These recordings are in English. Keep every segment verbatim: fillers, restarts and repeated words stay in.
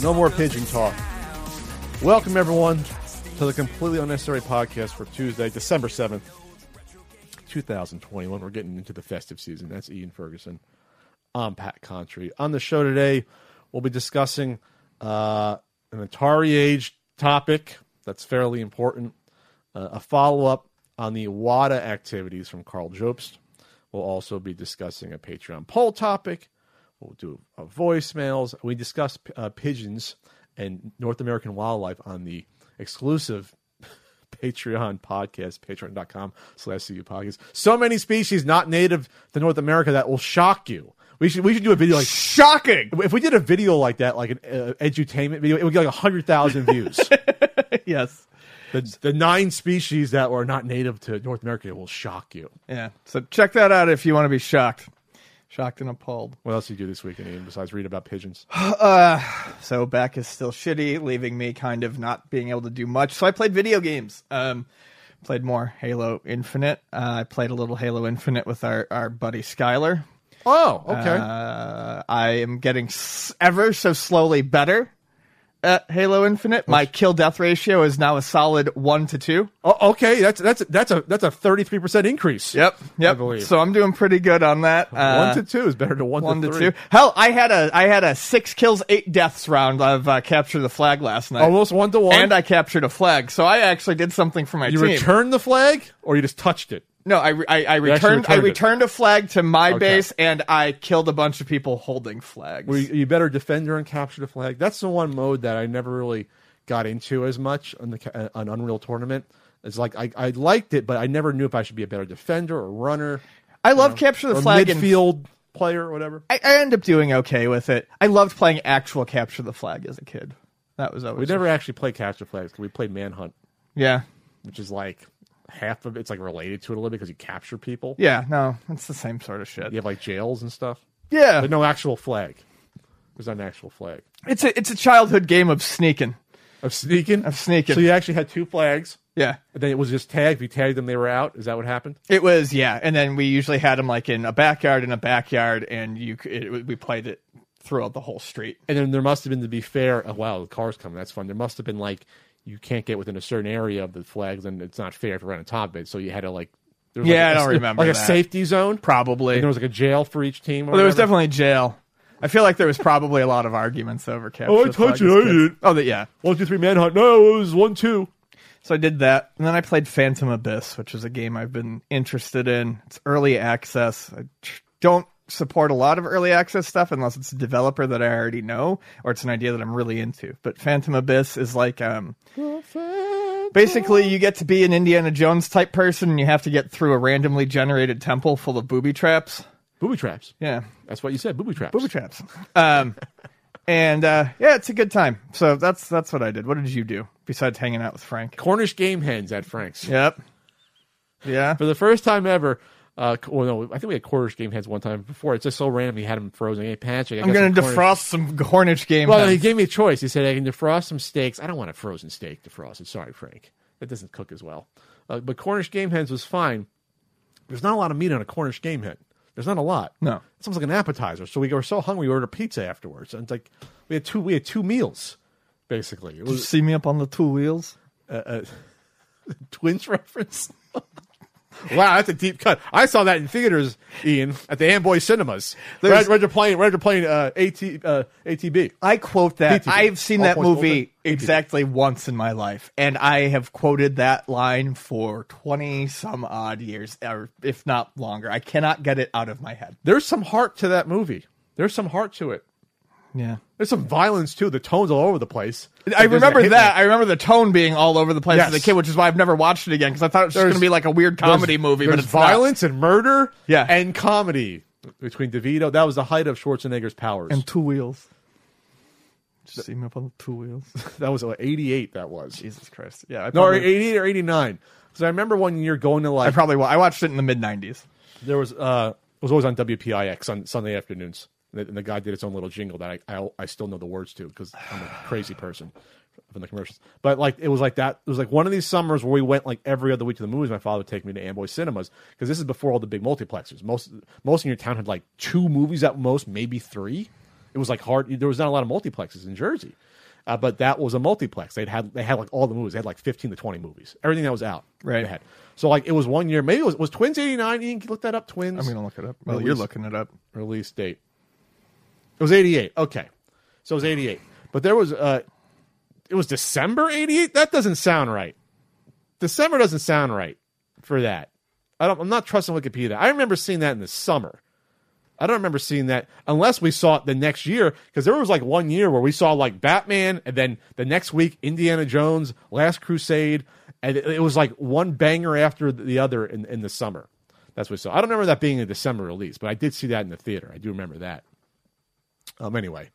No more pigeon talk. Welcome, everyone, to the Completely Unnecessary Podcast for Tuesday, December seventh, twenty twenty-one. We're getting into the festive season. That's Ian Ferguson. I'm Pat Contry. On the show today, we'll be discussing uh, an Atari Age topic that's fairly important, uh, a follow-up on the WADA activities from Carl Jobst. We'll also be discussing a Patreon poll topic. We'll do uh, voicemails. We discuss uh, pigeons and North American wildlife on the exclusive Patreon podcast, patreon.com slash CU podcast. So many species not native to North America that will shock you. We should we should do a video like shocking. If we did a video like that, like an uh, edutainment video, it would get like one hundred thousand views. Yes. The, the nine species that were not native to North America will shock you. Yeah. So check that out if you want to be shocked. Shocked and appalled. What else did you do this weekend, Ian, besides read about pigeons? Uh, so back is still shitty, leaving me kind of not being able to do much. So I played video games. Um, played more Halo Infinite. Uh, I played a little Halo Infinite with our, our buddy Skylar. Oh, okay. Uh, I am getting s- ever so slowly better at Halo Infinite. My kill death ratio is now a solid one to two. Oh, okay, that's that's that's a that's a thirty-three percent increase. Yep, yep. I believe. So I'm doing pretty good on that. Uh, one to two is better than one, one to, to three. two. Hell, I had a I had a six kills, eight deaths round of uh, capture the flag last night. Almost one to one. And I captured a flag, so I actually did something for my you team. returned the flag, or you just touched it? No, I, re- I, I returned returned I it. returned a flag to my Okay. base, and I killed a bunch of people holding flags. Were you, you better defender and capture the flag? That's the one mode that I never really got into as much on the ca- on Unreal Tournament. It's like I, I liked it, but I never knew if I should be a better defender or runner. I love know, capture the or flag and midfield player or whatever. I, I end up doing okay with it. I loved playing actual capture the flag as a kid. That was always We never actually played capture flags because we played Manhunt, yeah. which is like half of it's like related to it a little bit because you capture people. Yeah, no, it's the same sort of shit. You have like jails and stuff, Yeah, but no actual flag. There's not an actual flag. it's a it's a childhood game of sneaking. Of sneaking? Of sneaking. So you actually had two flags, Yeah, and then it was just tagged. If you tagged them, they were out. Is that what happened? it was. Yeah, and then we usually had them like in a backyard in a backyard, and you c- it, we played it throughout the whole street. And then there must have been, to be fair, oh, wow, the car's coming. That's fun. There must have been like, you can't get within a certain area of the flags, and it's not fair if you're on top of it. So you had to like, there was Yeah, like I a, don't remember like a that. safety zone. Probably. And there was like a jail for each team. Or Well, there was whatever. definitely jail. I feel like there was probably a lot of arguments over capture. Oh, I the flag touched it, as I kids. didn't. Oh, that yeah. One, two, three, manhunt. No, it was one, two. So I did that, and then I played Phantom Abyss, which is a game I've been interested in. It's early access. I tr- don't support a lot of early access stuff unless it's a developer that I already know or it's an idea that I'm really into. But Phantom Abyss is like, um, basically you get to be an Indiana Jones type person, and you have to get through a randomly generated temple full of booby traps. Booby traps. Yeah, That's what you said, booby traps. booby traps. Um, and uh, yeah, it's a good time. So that's that's what I did. What did you do besides hanging out with Frank? Cornish game hens at Frank's. Yep. Yeah. For the first time ever, uh, well, no, I think we had Cornish game hens one time before. It's just so random. He had them frozen. Hey, Patrick, I I'm got going to some Cornish- defrost some Cornish game Well, hens. he gave me a choice. He said, I can defrost some steaks. I don't want a frozen steak defrosted. Sorry, Frank. That doesn't cook as well. Uh, but Cornish game hens was fine. There's not a lot of meat on a Cornish game hen. There's not a lot. No. It's almost like an appetizer. So we were so hungry, we ordered pizza afterwards. And it's like, we had two, we had two meals, basically. It Did you was see me up on the two wheels? a Twins reference. Wow, that's a deep cut. I saw that in theaters, Ian, at the Amboy Cinemas. There's- Right, right, playing, right, playing uh, AT, uh, A T B. I quote that. P T B. I've seen All that points movie bulletin. A T B. exactly once in my life, and I have quoted that line for twenty some odd years, or if not longer. I cannot get it out of my head. There's some heart to that movie. There's some heart to it. Yeah. There's some violence too. The tone's all over the place. I Like, there's a remember Hitler- that. I remember the tone being all over the place Yes. as a kid, which is why I've never watched it again, because I thought it was just There's- going to be like a weird comedy there's- movie, but there's it's violence and murder, Yeah. and comedy between DeVito. That was the height of Schwarzenegger's powers. not. And two wheels. Just see me up on the two wheels. that was what, eighty-eight. That was Jesus Christ. Yeah. I no, or probably, eighty-eight or eighty-nine. Because I remember one year going to I like probably wa- I watched it in the mid nineties. there was uh it was always on W P I X on Sunday afternoons. And the, and the guy did his own little jingle that I I, I still know the words to because I'm a crazy person from the commercials. But like it was like that. It was like one of these summers where we went like every other week to the movies. My father would take me to Amboy Cinemas because this is before all the big multiplexers. Most most in your town had like two movies at most, maybe three. It was like hard. There was not a lot of multiplexes in Jersey. Uh, but that was a multiplex. They'd had they had like all the movies. They had like fifteen to twenty movies. Everything that was out. Right. They had. So like it was one year. Maybe it was was Twins eighty-nine. You can look that up. Twins. I'm gonna look it up. Well, Release- you're looking it up. Release date. It was eighty-eight. Okay, so it was eighty-eight. But there was uh, it was December eighty-eight. That doesn't sound right. December doesn't sound right for that. I don't. I'm not trusting Wikipedia. I remember seeing that in the summer. I don't remember seeing that unless we saw it the next year, because there was like one year where we saw like Batman, and then the next week Indiana Jones, Last Crusade, and it, it was like one banger after the other in, in the summer. That's what we saw. I don't remember that being a December release, but I did see that in the theater. I do remember that. Um. Anyway,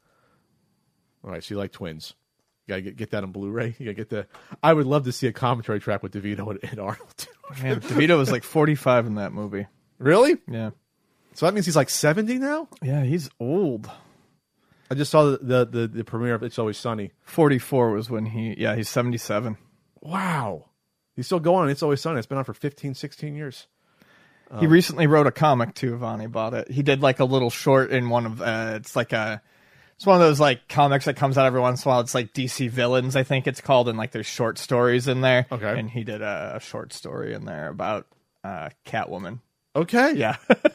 all right. So you like Twins? You gotta get, get that on Blu-ray. You gotta get the. I would love to see a commentary track with DeVito and, and Arnold. Man, DeVito was like forty-five in that movie. Really? Yeah. So that means he's like seventy now? Yeah, he's old. I just saw the, the, the, the premiere of It's Always Sunny. forty-four was when he, yeah, he's seventy-seven. Wow. He's still going on It's Always Sunny. It's been on for fifteen, sixteen years. He recently wrote a comic too, Vani bought it. He did like a little short in one of, uh, it's like a, it's one of those like comics that comes out every once in a while. It's like D C Villains, I think it's called, and like there's short stories in there. Okay. And he did a, a short story in there about uh, Catwoman. Okay. Yeah.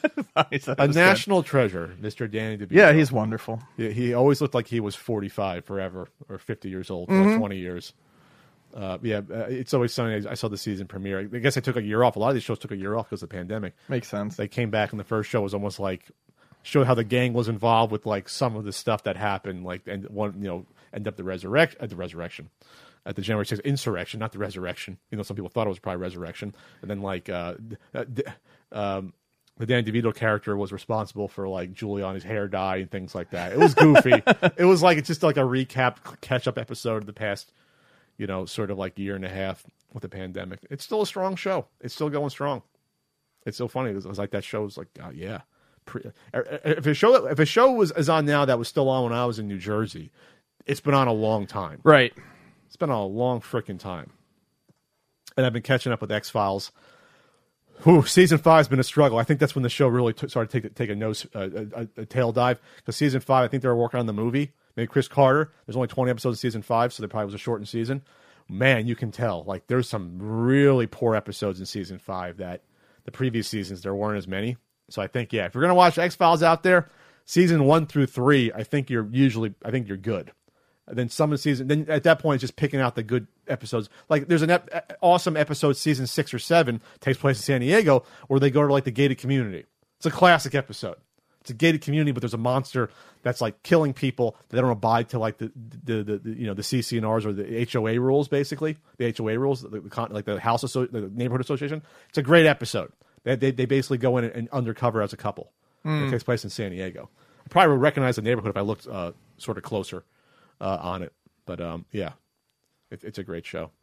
A national good. treasure, Mister Danny DeVito. Yeah, he's wonderful. Yeah, he always looked like he was forty-five forever, or fifty years old, for mm-hmm. like twenty years. Uh, yeah, uh, It's Always Sunny. I saw the season premiere. I guess I took a year off. A lot of these shows took a year off because of the pandemic. Makes sense. They came back, and the first show was almost like showed how the gang was involved with like some of the stuff that happened, like and one you know end up the resurrection at the resurrection. At the January sixth insurrection, not the resurrection. You know, some people thought it was probably resurrection. And then, like, uh, uh, um, the Danny DeVito character was responsible for, like, Giuliani's hair dye and things like that. It was goofy. It was, like, it's just like a recap, catch-up episode of the past, you know, sort of, like, year and a half with the pandemic. It's still a strong show. It's still going strong. It's so funny. It was, it was like that show was like, uh, yeah. Pre- if a show, if a show was is on now that was still on when I was in New Jersey, it's been on a long time. Right. It's been a long freaking time. And I've been catching up with X-Files. Whew, season five has been a struggle. I think that's when the show really t- started to take, take a, nose, uh, a, a tail dive. Because season five, I think they were working on the movie. Maybe Chris Carter. There's only twenty episodes of season five, so there probably was a shortened season. Man, you can tell. Like, there's some really poor episodes in season five that the previous seasons, there weren't as many. So I think, yeah, if you're going to watch X-Files out there, season one through three, I think you're usually, I think you're good. And then some of the season, then at that point, it's just picking out the good episodes. Like there's an ep- awesome episode, season six or seven, takes place in San Diego, where they go to like the gated community. It's a classic episode. It's a gated community, but there's a monster that's like killing people. They don't abide to like the the, the, the you know the C C N Rs or the H O A rules, basically the H O A rules, the, the like the house asso- the neighborhood association. It's a great episode. They they, they basically go in and, and undercover as a couple. Mm. It takes place in San Diego. I probably would recognize the neighborhood if I looked uh, sort of closer. Uh, on it, but um, yeah, it, it's a great show.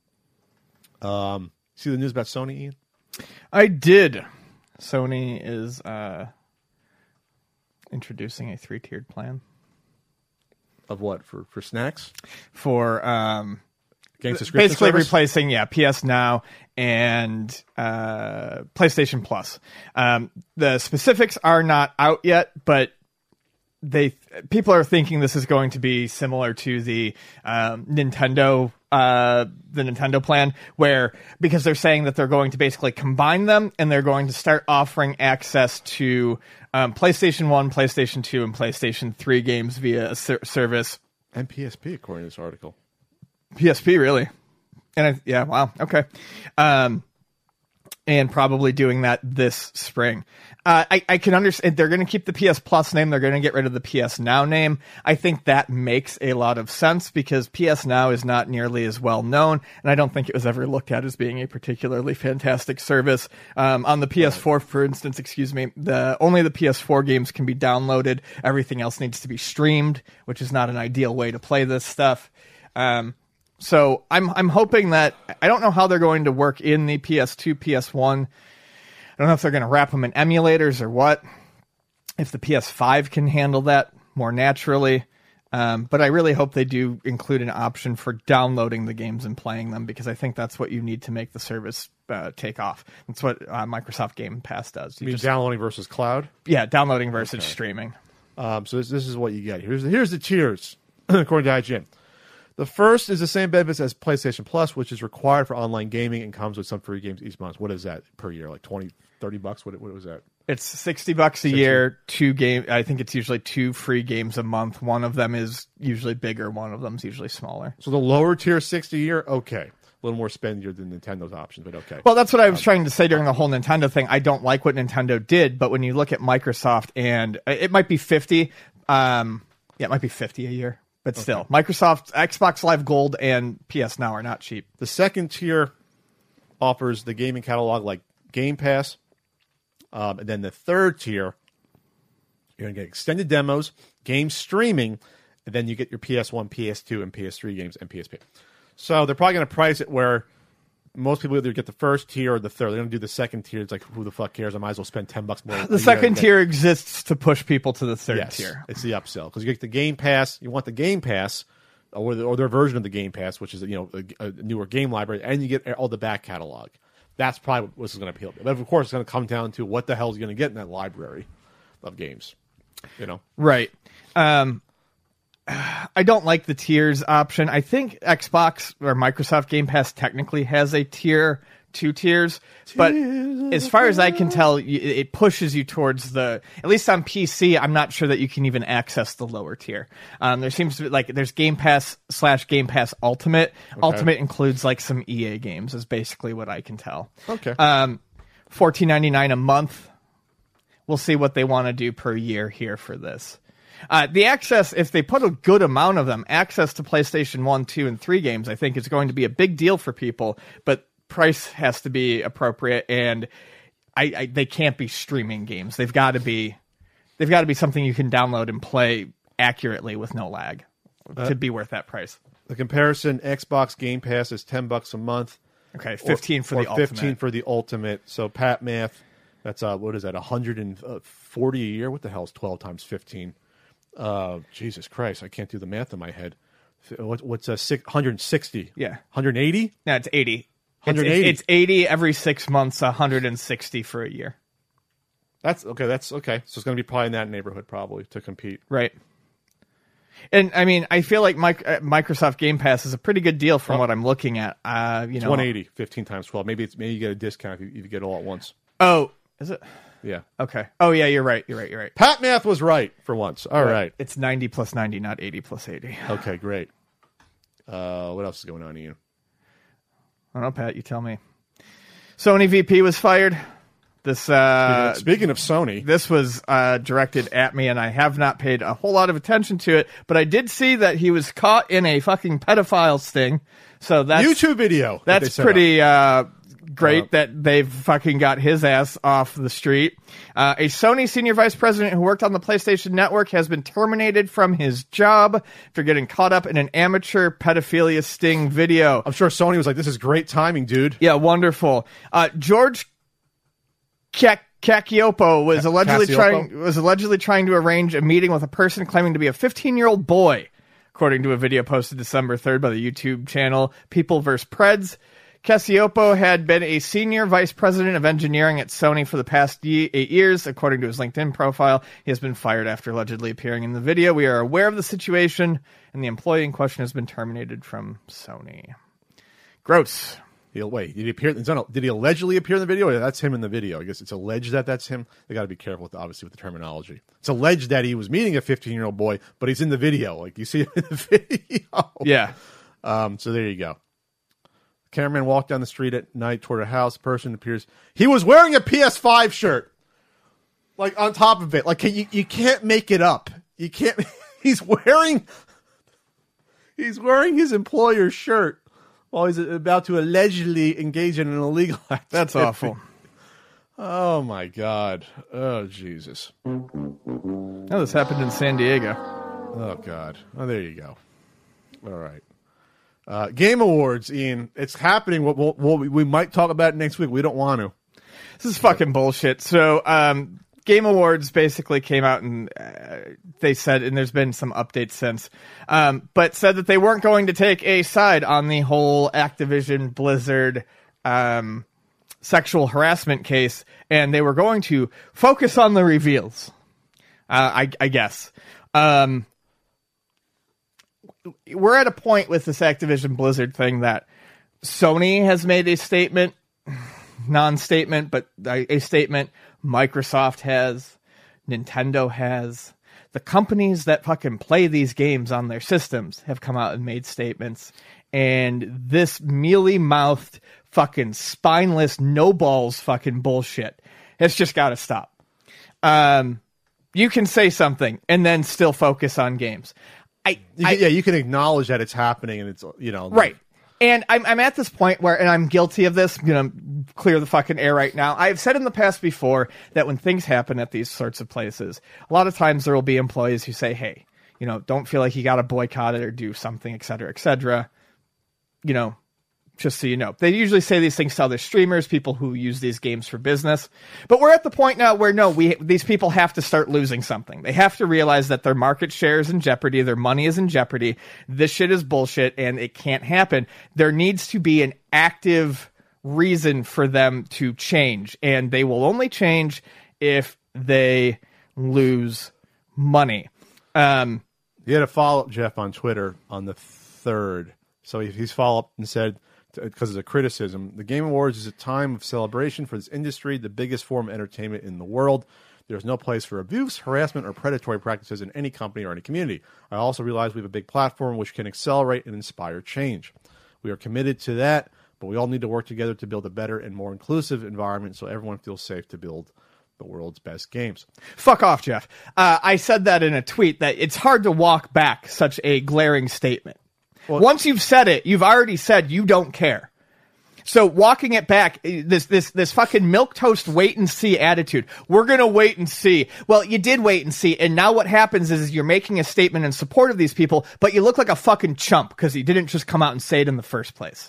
Um, see the news about Sony, Ian? I did. Sony is uh, introducing a three-tiered plan of what for for snacks for um, game subscription basically service? Replacing yeah P S Now and uh, PlayStation Plus. Um, the specifics are not out yet, but. They people are thinking this is going to be similar to the um, Nintendo uh, the Nintendo plan, where because they're saying that they're going to basically combine them and they're going to start offering access to um, PlayStation One, PlayStation Two, and PlayStation Three games via a ser- service and P S P, according to this article. P S P, really? And I, yeah, wow, okay. Um, and probably doing that this spring. Uh, I, I can understand they're going to keep the P S Plus name. They're going to get rid of the P S Now name. I think that makes a lot of sense because P S Now is not nearly as well known, and I don't think it was ever looked at as being a particularly fantastic service. Um, on the P S four, for instance, excuse me, the only the P S four games can be downloaded. Everything else needs to be streamed, which is not an ideal way to play this stuff. Um, so I'm I'm hoping that I don't know how they're going to work in the P S two, P S one. I don't know if they're going to wrap them in emulators or what, if the P S five can handle that more naturally. Um, but I really hope they do include an option for downloading the games and playing them because I think that's what you need to make the service uh, take off. That's what uh, Microsoft Game Pass does. You, you mean just, downloading versus cloud? Yeah, downloading versus okay. streaming. Um, so this, this is what you get. Here's, here's the tiers, according to I G N. The first is the same benefits as PlayStation Plus, which is required for online gaming and comes with some free games each month. What is that per year? Like twenty, thirty bucks? What, what was that? It's sixty bucks a sixty year, two game. I think it's usually two free games a month. One of them is usually bigger. One of them is usually smaller. So the lower tier sixty a year, okay. A little more spendier than Nintendo's options, but okay. Well, that's what I was um, trying to say during the whole Nintendo thing. I don't like what Nintendo did, but when you look at Microsoft, and it might be fifty, um, yeah, it might be fifty a year. But still, okay. Microsoft, Xbox Live Gold, and P S Now are not cheap. The second tier offers the gaming catalog like Game Pass. Um, and then the third tier, you're going to get extended demos, game streaming, and then you get your P S one, P S two, and P S three games and P S P. So they're probably going to price it where most people either get the first tier or the third. They're going to do the second tier. It's like, who the fuck cares? I might as well spend ten bucks more. The second tier exists to push people to the third yes, tier. It's the upsell. Because you get the Game Pass. You want the Game Pass, or, the, or their version of the Game Pass, which is you know a, a newer game library, and you get all the back catalog. That's probably what this is going to appeal to. But of course, it's going to come down to what the hell is going to get in that library of games. You know? Right. Um, I don't like the tiers option. I think Xbox or Microsoft Game Pass technically has a tier, two tiers, but as far as I can tell, it pushes you towards the, at least on P C, I'm not sure that you can even access the lower tier. Um, there seems to be like, there's Game Pass slash Game Pass Ultimate. Okay. Ultimate includes like some E A games is basically what I can tell. Okay. Um, fourteen ninety-nine a month. We'll see what they want to do per year here for this. Uh, the access, if they put a good amount of them, access to PlayStation one, two, and three games, I think is going to be a big deal for people, but price has to be appropriate, and I, I they can't be streaming games. They've got to be, they've got to be something you can download and play accurately with no lag uh, to be worth that price. The comparison: Xbox Game Pass is ten bucks a month. Okay, fifteen or, for the or fifteen ultimate. for the ultimate. So Pat math, that's uh, what is that? one hundred forty a year. What the hell is twelve times fifteen? Uh, Jesus Christ, I can't do the math in my head. What, what's a six, one hundred sixty? Yeah, one hundred eighty? No, it's eighty. one hundred eighty. It's, it's eighty every six months. one hundred sixty for a year. That's okay. That's okay. So it's going to be probably in that neighborhood, probably to compete, right? And I mean, I feel like Microsoft Game Pass is a pretty good deal from oh. what I'm looking at. Uh, you it's know, one eighty, fifteen times twelve. Maybe it's maybe you get a discount if you, if you get it all at once. Oh, is it? Yeah. Okay. Oh, yeah, you're right. You're right. You're right. Pat math was right for once. All right. right. It's ninety plus ninety, not eighty plus eighty. Okay, great. Uh, what else is going on, Ian? I don't know, Pat. You tell me. Sony V P was fired. This. Uh, Speaking of Sony, this was uh, directed at me, and I have not paid a whole lot of attention to it. But I did see that he was caught in a fucking pedophile sting. So that's YouTube video. That's that pretty. Uh, Great uh, that they've fucking got his ass off the street. Uh, a Sony senior vice president who worked on the PlayStation Network has been terminated from his job for getting caught up in an amateur pedophilia sting video. I'm sure Sony was like, this is great timing, dude. Yeah, wonderful. Uh, George Kak- Kakiopo was allegedly Cassiopo? trying was allegedly trying to arrange a meeting with a person claiming to be a fifteen-year-old boy, according to a video posted December third by the YouTube channel People versus. Preds. Cassiopo had been a senior vice president of engineering at Sony for the past ye- eight years, according to his LinkedIn profile. He has been fired after allegedly appearing in the video. We are aware of the situation, and the employee in question has been terminated from Sony. Gross. He, wait, did he appear? Did he allegedly appear in the video? Or that's him in the video. I guess it's alleged that that's him. They got to be careful, with obviously, with the terminology. It's alleged that he was meeting a fifteen-year-old boy, but he's in the video. Like you see him in the video. Yeah. Um. So there you go. Cameraman walked down the street at night toward a house. A person appears. He was wearing a P S five shirt. Like, on top of it. Like, you, you can't make it up. You can't. He's wearing. He's wearing his employer's shirt while he's about to allegedly engage in an illegal act. That's awful. Oh, my God. Oh, Jesus. Oh, this happened in San Diego. Oh, God. Oh, there you go. All right. Uh, Game Awards, Ian. It's happening. We'll, we'll, we might talk about it next week. We don't want to. This is fucking bullshit. So, um, Game Awards basically came out and uh, they said, and there's been some updates since, um, but said that they weren't going to take a side on the whole Activision Blizzard um, sexual harassment case, and they were going to focus on the reveals. Uh, I, I guess. Um, we're at a point with this Activision Blizzard thing that Sony has made a statement, non-statement, but a statement. Microsoft has, Nintendo has. The companies that fucking play these games on their systems have come out and made statements. And this mealy-mouthed, fucking spineless, no-balls fucking bullshit has just got to stop. Um, you can say something and then still focus on games. I, you, I yeah, you can acknowledge that it's happening and it's, you know. Right. And I'm I'm at this point where, and I'm guilty of this, I'm going to clear the fucking air right now. I've said in the past before that when things happen at these sorts of places, a lot of times there will be employees who say, hey, you know, don't feel like you got to boycott it or do something, et cetera, et cetera. You know, just so you know. They usually say these things to other streamers, people who use these games for business. But we're at the point now where, no, we these people have to start losing something. They have to realize that their market share is in jeopardy, their money is in jeopardy, this shit is bullshit, and it can't happen. There needs to be an active reason for them to change, and they will only change if they lose money. Um, you had a follow-up, Jeff, on Twitter on the third. So he's followed up and said, because of the criticism, the Game Awards is a time of celebration for this industry, the biggest form of entertainment in the world. There's no place for abuse, harassment, or predatory practices in any company or any community. I also realize we have a big platform which can accelerate and inspire change. We are committed to that, but we all need to work together to build a better and more inclusive environment so everyone feels safe to build the world's best games. Fuck off, Jeff. Uh, I said that in a tweet that it's hard to walk back such a glaring statement. Well, once you've said it, you've already said you don't care. So walking it back, this this this fucking milquetoast wait and see attitude. We're gonna wait and see. Well, you did wait and see, and now what happens is, is you're making a statement in support of these people, but you look like a fucking chump because you didn't just come out and say it in the first place.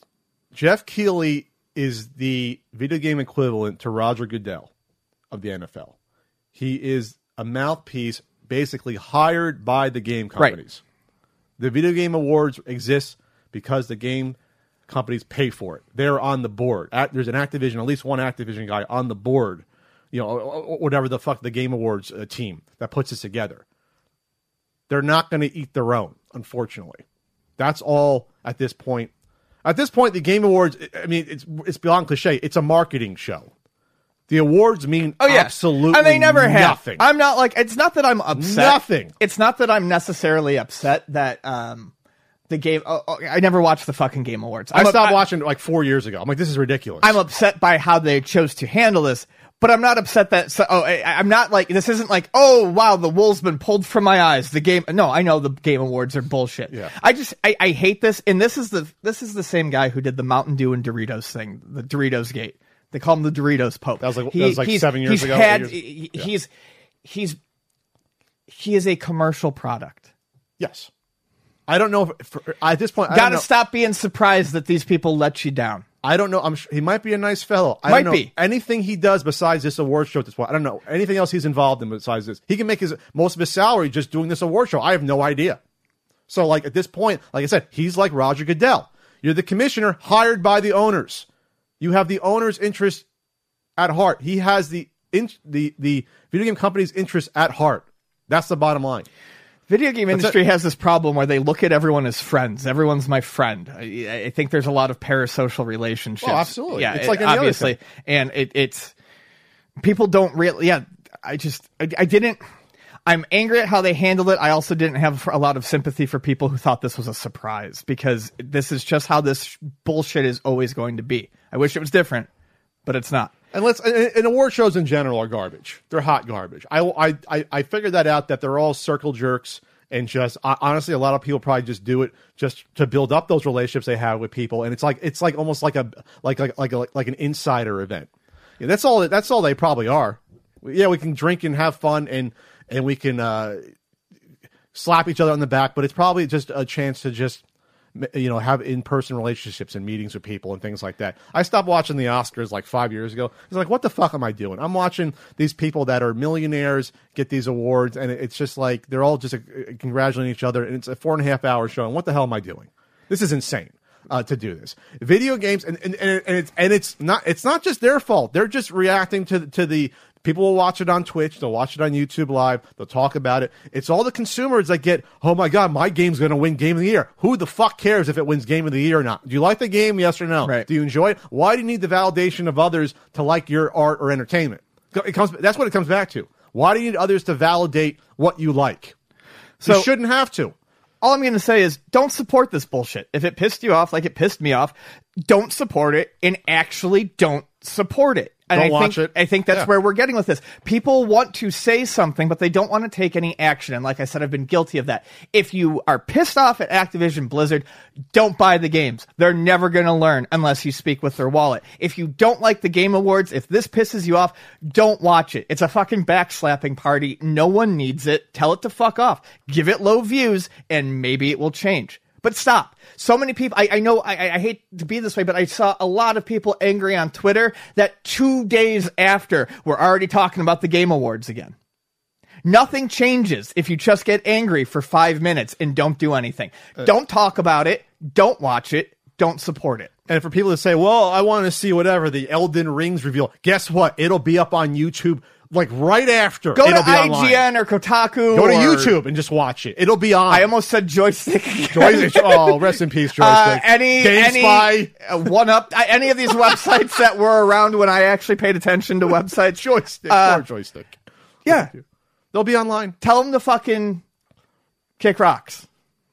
Jeff Keighley is the video game equivalent to Roger Goodell of the N F L. He is a mouthpiece basically hired by the game companies. Right. The Video Game Awards exist because the game companies pay for it. They're on the board. At, there's an Activision, at least one Activision guy on the board, you know, whatever the fuck the Game Awards uh, team that puts this together. They're not going to eat their own, unfortunately. That's all at this point. At this point, the Game Awards, I mean, it's it's beyond cliche. It's a marketing show. The awards mean oh, yeah. absolutely and they never nothing. Have. I'm not like, it's not that I'm upset. Nothing. It's not that I'm necessarily upset that um, the game, oh, oh, I never watched the fucking Game Awards. I'm I stopped up, watching like four years ago. I'm like, this is ridiculous. I'm upset by how they chose to handle this, but I'm not upset that, so, oh, I, I'm not like, this isn't like, oh, wow, the wool's been pulled from my eyes. The game, no, I know the Game Awards are bullshit. Yeah. I just, I, I hate this. And this is the, this is the same guy who did the Mountain Dew and Doritos thing, the Doritos Gate. They call him the Doritos Pope. That was like, he, that was like seven years he's ago. Had, years, he, yeah. He's he's he is a commercial product. Yes, I don't know if for, at this point. Got to stop being surprised that these people let you down. I don't know. I'm sure he might be a nice fellow. I might don't know be anything he does besides this award show at this point. I don't know anything else he's involved in besides this. He can make his most of his salary just doing this award show. I have no idea. So, like at this point, like I said, he's like Roger Goodell. You're the commissioner hired by the owners. You have the owner's interest at heart. He has the in, the the video game company's interest at heart. That's the bottom line. Video game That's industry it. has this problem where they look at everyone as friends. Everyone's my friend. I, I think there's a lot of parasocial relationships. Oh, absolutely. Yeah, it's like it, any obviously, other thing. And it, it's people don't really. Yeah, I just I, I didn't. I'm angry at how they handled it. I also didn't have a lot of sympathy for people who thought this was a surprise, because this is just how this bullshit is always going to be. I wish it was different, but it's not. And let's and, and award shows in general are garbage. They're hot garbage. I, I, I, I figured that out, that they're all circle jerks, and just uh, honestly, a lot of people probably just do it just to build up those relationships they have with people, and it's like it's like almost like a like like like a, like an insider event. Yeah, that's all. That's all they probably are. Yeah, we can drink and have fun, and and we can uh, slap each other on the back, but it's probably just a chance to just, you know, have in-person relationships and meetings with people and things like that. I stopped watching the Oscars like five years ago. It's like, what the fuck am I doing? I'm watching these people that are millionaires get these awards, and it's just like they're all just uh, congratulating each other, and it's a four and a half hour show. And what the hell am I doing? This is insane. Uh, to do this, video games, and, and and and it's and it's not it's not just their fault. They're just reacting to to the People will watch it on Twitch. They'll watch it on YouTube Live. They'll talk about it. It's all the consumers that get, oh my God, my game's going to win Game of the Year. Who the fuck cares if it wins Game of the Year or not? Do you like the game? Yes or no? Right. Do you enjoy it? Why do you need the validation of others to like your art or entertainment? It comes. That's what it comes back to. Why do you need others to validate what you like? So you shouldn't have to. All I'm going to say is don't support this bullshit. If it pissed you off like it pissed me off, don't support it and actually don't support it. And Don't I watch think, it. I think that's Yeah. where we're getting with this. People want to say something, but they don't want to take any action. And like I said, I've been guilty of that. If you are pissed off at Activision Blizzard, don't buy the games. They're never going to learn unless you speak with their wallet. If you don't like the Game Awards, if this pisses you off, don't watch it. It's a fucking backslapping party. No one needs it. Tell it to fuck off. Give it low views, and maybe it will change. But stop. So many people, I, I know, I, I hate to be this way, but I saw a lot of people angry on Twitter that two days after we're already talking about the Game Awards again. Nothing changes if you just get angry for five minutes and don't do anything. Uh, don't talk about it. Don't watch it. Don't support it. And for people to say, well, I want to see whatever, the Elden Rings reveal, guess what? It'll be up on YouTube like right after. Go It'll to be I G N online. or Kotaku. Go to or, YouTube and just watch it. It'll be on. I almost said Joystick. Joystick. Oh, rest in peace, Joystick. Uh, any, GameSpy. any, uh, one up, uh, any of these websites that were around when I actually paid attention to websites. Joystick. Uh, or Joystick. Yeah. They'll be online. Tell them to fucking kick rocks.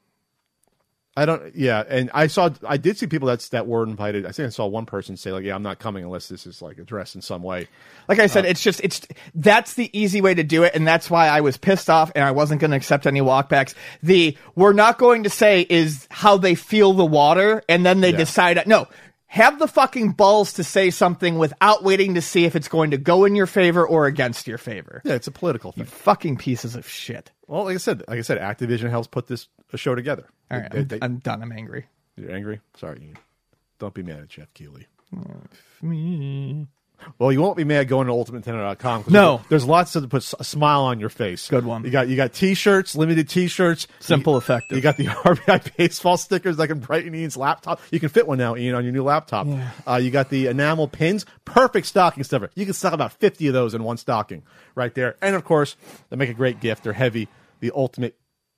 I don't, yeah, and I saw, I did see people that's, that were invited. I think I saw one person say, like, yeah, I'm not coming unless this is, like, addressed in some way. Like I said, Uh, it's just, it's, that's the easy way to do it, and that's why I was pissed off and I wasn't going to accept any walkbacks. The, we're not going to say is how they feel the water, and then they Yeah. decide, no, have the fucking balls to say something without waiting to see if it's going to go in your favor or against your favor. Yeah, it's a political thing. Fucking pieces of shit. Well, like I said, like I said, Activision helps put this a show together. All right, They- I'm, they- I'm done. I'm angry. You're angry? Sorry, Ian. Don't be mad at Jeff Keighley. Me. Well, you won't be mad going to ultimate nintendo dot com. No. There's lots to put a smile on your face. Good one. You got you got T-shirts, limited T-shirts. Simple, you, effective. You got the R B I baseball stickers that can brighten Ian's laptop. You can fit one now, Ian, on your new laptop. Yeah. Uh, you got the enamel pins. Perfect stocking stuffer. You can stock about fifty of those in one stocking right there. And, of course, they make a great gift. They're heavy. The Ultimate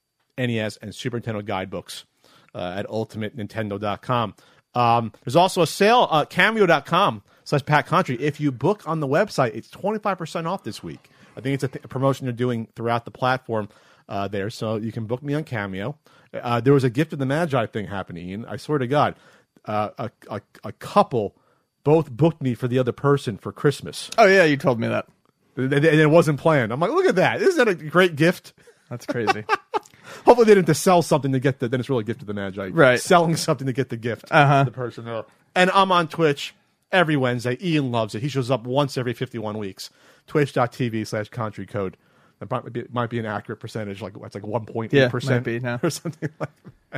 N E S and Super Nintendo guidebooks uh, at ultimate nintendo dot com. Um, there's also a sale, uh, cameo dot com slash Pat Country. If you book on the website, it's twenty-five percent off this week. I think it's a, th- a promotion they're doing throughout the platform uh, there, so you can book me on Cameo. Uh, there was a Gift of the Magi thing happening, Ian. I swear to God, uh, a, a, a couple both booked me for the other person for Christmas. Oh, yeah, you told me that. And and it wasn't planned. I'm like, look at that. Isn't that a great gift? That's crazy. Hopefully they didn't have to sell something to get the, then it's really a gift to the Magi. Right. Selling something to get the gift. Uh-huh. The person. Uh, and I'm on Twitch every Wednesday. Ian loves it. He shows up once every fifty-one weeks. Twitch.tv slash country code. That might be, might be an accurate percentage. Like, it's like one point eight percent. Yeah, might be now. Or something like that.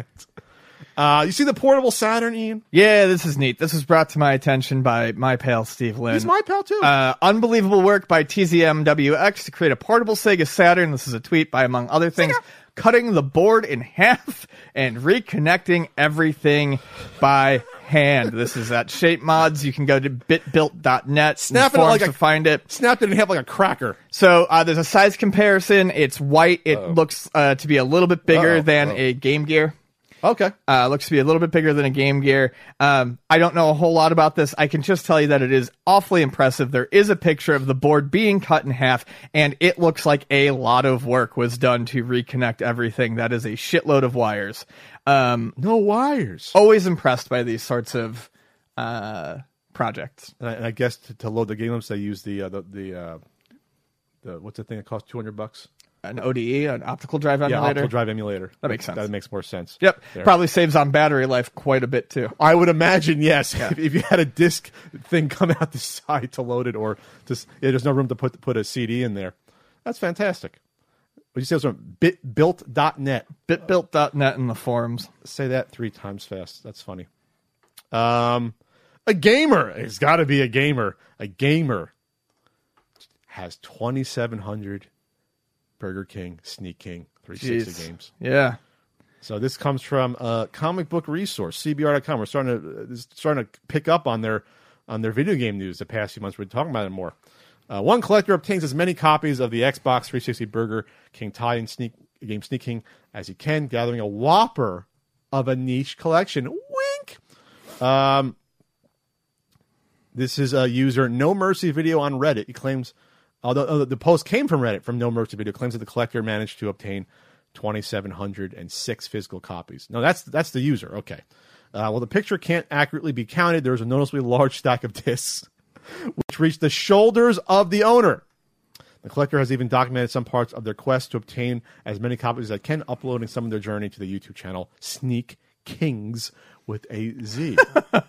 Uh, you see the portable Saturn, Ian? Yeah, this is neat. This was brought to my attention by my pal Steve Lynn. He's my pal, too. Uh, unbelievable work by T Z M W X to create a portable Sega Saturn. This is a tweet by, among other things, cutting the board in half and reconnecting everything by hand. This is at Shape Mods. You can go to bit built dot net Snap it like a- to find it. Snapped it in half like a cracker. So uh, there's a size comparison. It's white. It Uh-oh. looks uh, to be a little bit bigger Uh-oh. than Uh-oh. a Game Gear. Okay. Uh, looks to be a little bit bigger than a Game Gear. Um, I don't know a whole lot about this. I can just tell you that it is awfully impressive. There is a picture of the board being cut in half, and it looks like a lot of work was done to reconnect everything. That is a shitload of wires. Um, No wires. always impressed by these sorts of uh, projects. And I, and I guess to, to load the games, they use the uh, the the, uh, the what's the thing that costs two hundred bucks? An O D E, an optical drive Yeah, emulator. optical drive emulator. That makes sense. That makes more sense. Yep, There. probably saves on battery life quite a bit too. I would imagine, yes. If, if you had a disc thing come out the side to load it, or just yeah, there's no room to put put a C D in there. That's fantastic. What you say it was from bit built dot net. bit built dot net in the forums. Say that three times fast. That's funny. Um, a gamer. It's got to be a gamer. A gamer has twenty-seven hundred Burger King, Sneak King, three sixty Jeez. games. Yeah. So this comes from uh, Comic Book Resource, C B R dot com. We're starting to uh, starting to pick up on their on their video game news the past few months. We're talking about it more. Uh, one collector obtains as many copies of the Xbox three sixty Burger King tie-in sneak game Sneak King as he can, gathering a whopper of a niche collection. Wink! Um, this is a user No Mercy Video on Reddit. He claims, although the post came from Reddit, from No Mercy Video, claims that the collector managed to obtain two thousand seven hundred six physical copies. No, that's that's the user. Okay. Uh, well, the picture can't accurately be counted. There was a noticeably large stack of discs, which reached the shoulders of the owner. The collector has even documented some parts of their quest to obtain as many copies as they can, uploading some of their journey to the YouTube channel Sneak Kings with a Z.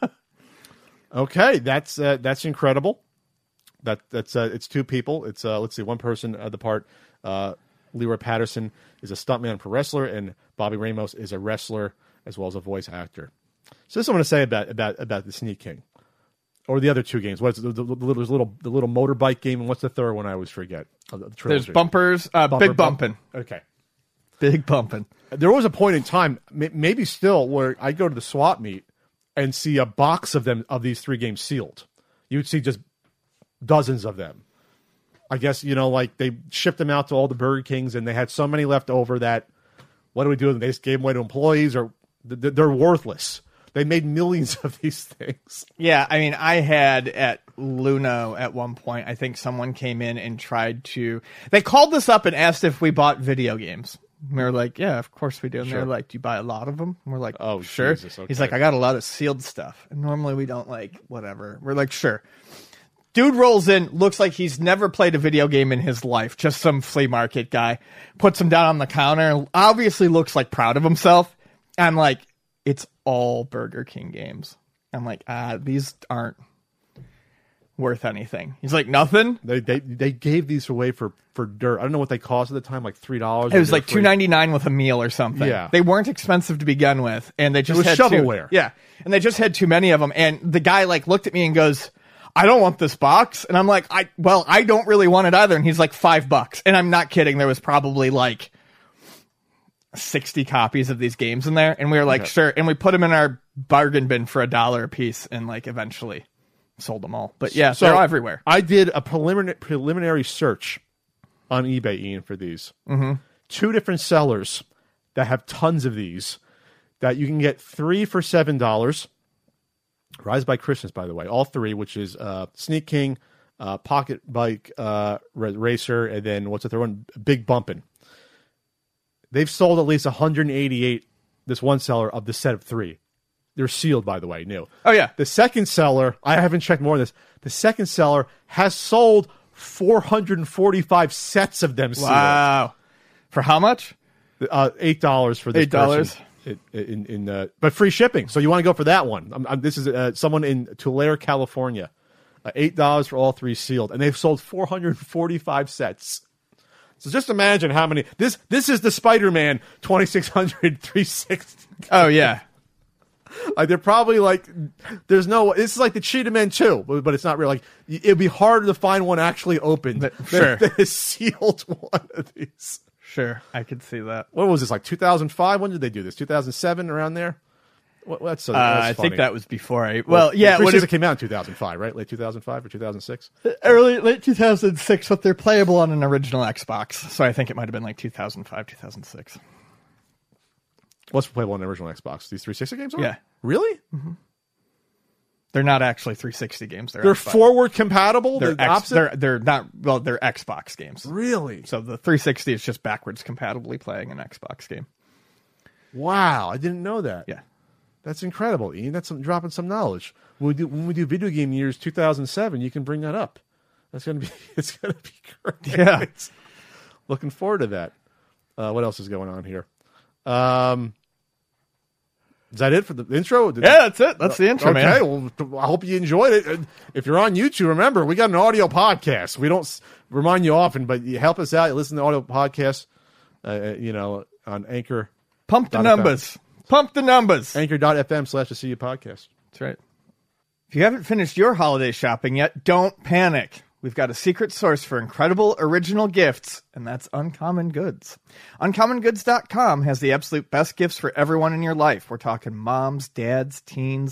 Okay, that's uh, that's incredible. That that's uh, it's two people. It's uh, let's see, one person uh, the part. Uh, Leroy Patterson is a stuntman and pro wrestler, and Bobby Ramos is a wrestler as well as a voice actor. So this is what I'm going to say about about about the Sneak King, or the other two games. What's the, the, the little little the little motorbike game, and what's the third one? I always forget. Oh, the There's bumpers, uh, Bumper, big bumping. Bump. Okay, big bumping. There was a point in time, maybe still, where I go to the swap meet and see a box of them of these three games sealed. You would see just dozens of them. I guess, you know, like they shipped them out to all the Burger Kings and they had so many left over that what do we do with them? They just gave them away to employees, or they're worthless. They made millions of these things. Yeah, I mean, I had at Luno at one point, I think someone came in and tried to, they called us up and asked if we bought video games. And we were like, yeah, of course we do. And Sure. they're like, do you buy a lot of them? And we're like, Oh, sure. Jesus, okay. He's like, I got a lot of sealed stuff. And normally we don't like whatever. We're like, sure. Dude rolls in, looks like he's never played a video game in his life. Just some flea market guy. Puts him down on the counter. Obviously looks like proud of himself. I'm like, it's all Burger King games. I'm like, ah, these aren't worth anything. He's like, nothing? They they they gave these away for, for dirt. I don't know what they cost at the time, like three dollars. It was like two ninety-nine with a meal or something. Yeah. They weren't expensive to begin with. And they just was had shovelware. Too, yeah. And they just had too many of them. And the guy like looked at me and goes, I don't want this box. And I'm like, I well, I don't really want it either. And he's like, five bucks. And I'm not kidding. There was probably like sixty copies of these games in there. And we were like, Okay. sure. And we put them in our bargain bin for a dollar a piece and like eventually sold them all. But yeah, So they're everywhere. I did a preliminary preliminary search on eBay, Ian, for these. Mm-hmm. Two different sellers that have tons of these that you can get three for seven dollars. Rise by Christmas, by the way, all three, which is uh, Sneak King, uh, Pocket Bike uh, Racer, and then what's the third one? Big Bumpin'. They've sold at least one hundred eighty-eight. This one seller of the set of three. They're sealed, by the way, new. Oh yeah. The second seller, I haven't checked more of this. The second seller has sold four hundred forty-five sets of them sealed. Wow. For how much? Uh, eight dollars for this Eight dollars. person. In, in, in uh, but free shipping. So you want to go for that one? I'm, I'm, this is uh, someone in Tulare, California. Uh, Eight dollars for all three sealed, and they've sold four hundred forty-five sets. So just imagine how many. This this is the Spider-Man twenty-six hundred three sixty. Oh yeah. Like they're probably like, there's no. This is like the Cheetah Man two, but, but it's not real. Like it'd be harder to find one actually opened But- than, sure. than a sealed one of these. Sure, I could see that. What was this, like two thousand five? When did they do this? two thousand seven, around there? What, that's so, Uh, that's I funny. think that was before I. Well, yeah, Three what Sixty if, came out in two thousand five, right? Late two thousand five or two thousand six? early late two thousand six, but they're playable on an original Xbox, so I think it might have been like two thousand five, two thousand six. What's playable on the original Xbox? These three sixty games are? Yeah. Really? They're not actually three sixty games. They're They're Xbox. forward compatible? They're, the X, opposite? they're they're not well. They're Xbox games. Really? So the three sixty is just backwards compatibly playing an Xbox game. Wow, I didn't know that. Yeah. That's incredible, Ian. That's some, dropping some knowledge. When we do, when we do video game years two thousand seven, you can bring that up. That's gonna be it's gonna be great. Yeah. Looking forward to that. Uh, what else is going on here? Um, is that it for the intro? Did- Yeah, that's it. That's the intro, okay, man. well, I hope you enjoyed it. And if you're on YouTube, remember, we got an audio podcast. We don't s- remind you often, but you help us out. You listen to audio podcasts, uh, you know, on Anchor, Pump the Dot F M. numbers. Pump the numbers. anchor.fm slash the C U podcast. That's right. If you haven't finished your holiday shopping yet, don't panic. We've got a secret source for incredible original gifts, and that's Uncommon Goods. uncommon goods dot com has the absolute best gifts for everyone in your life. We're talking moms, dads, teens.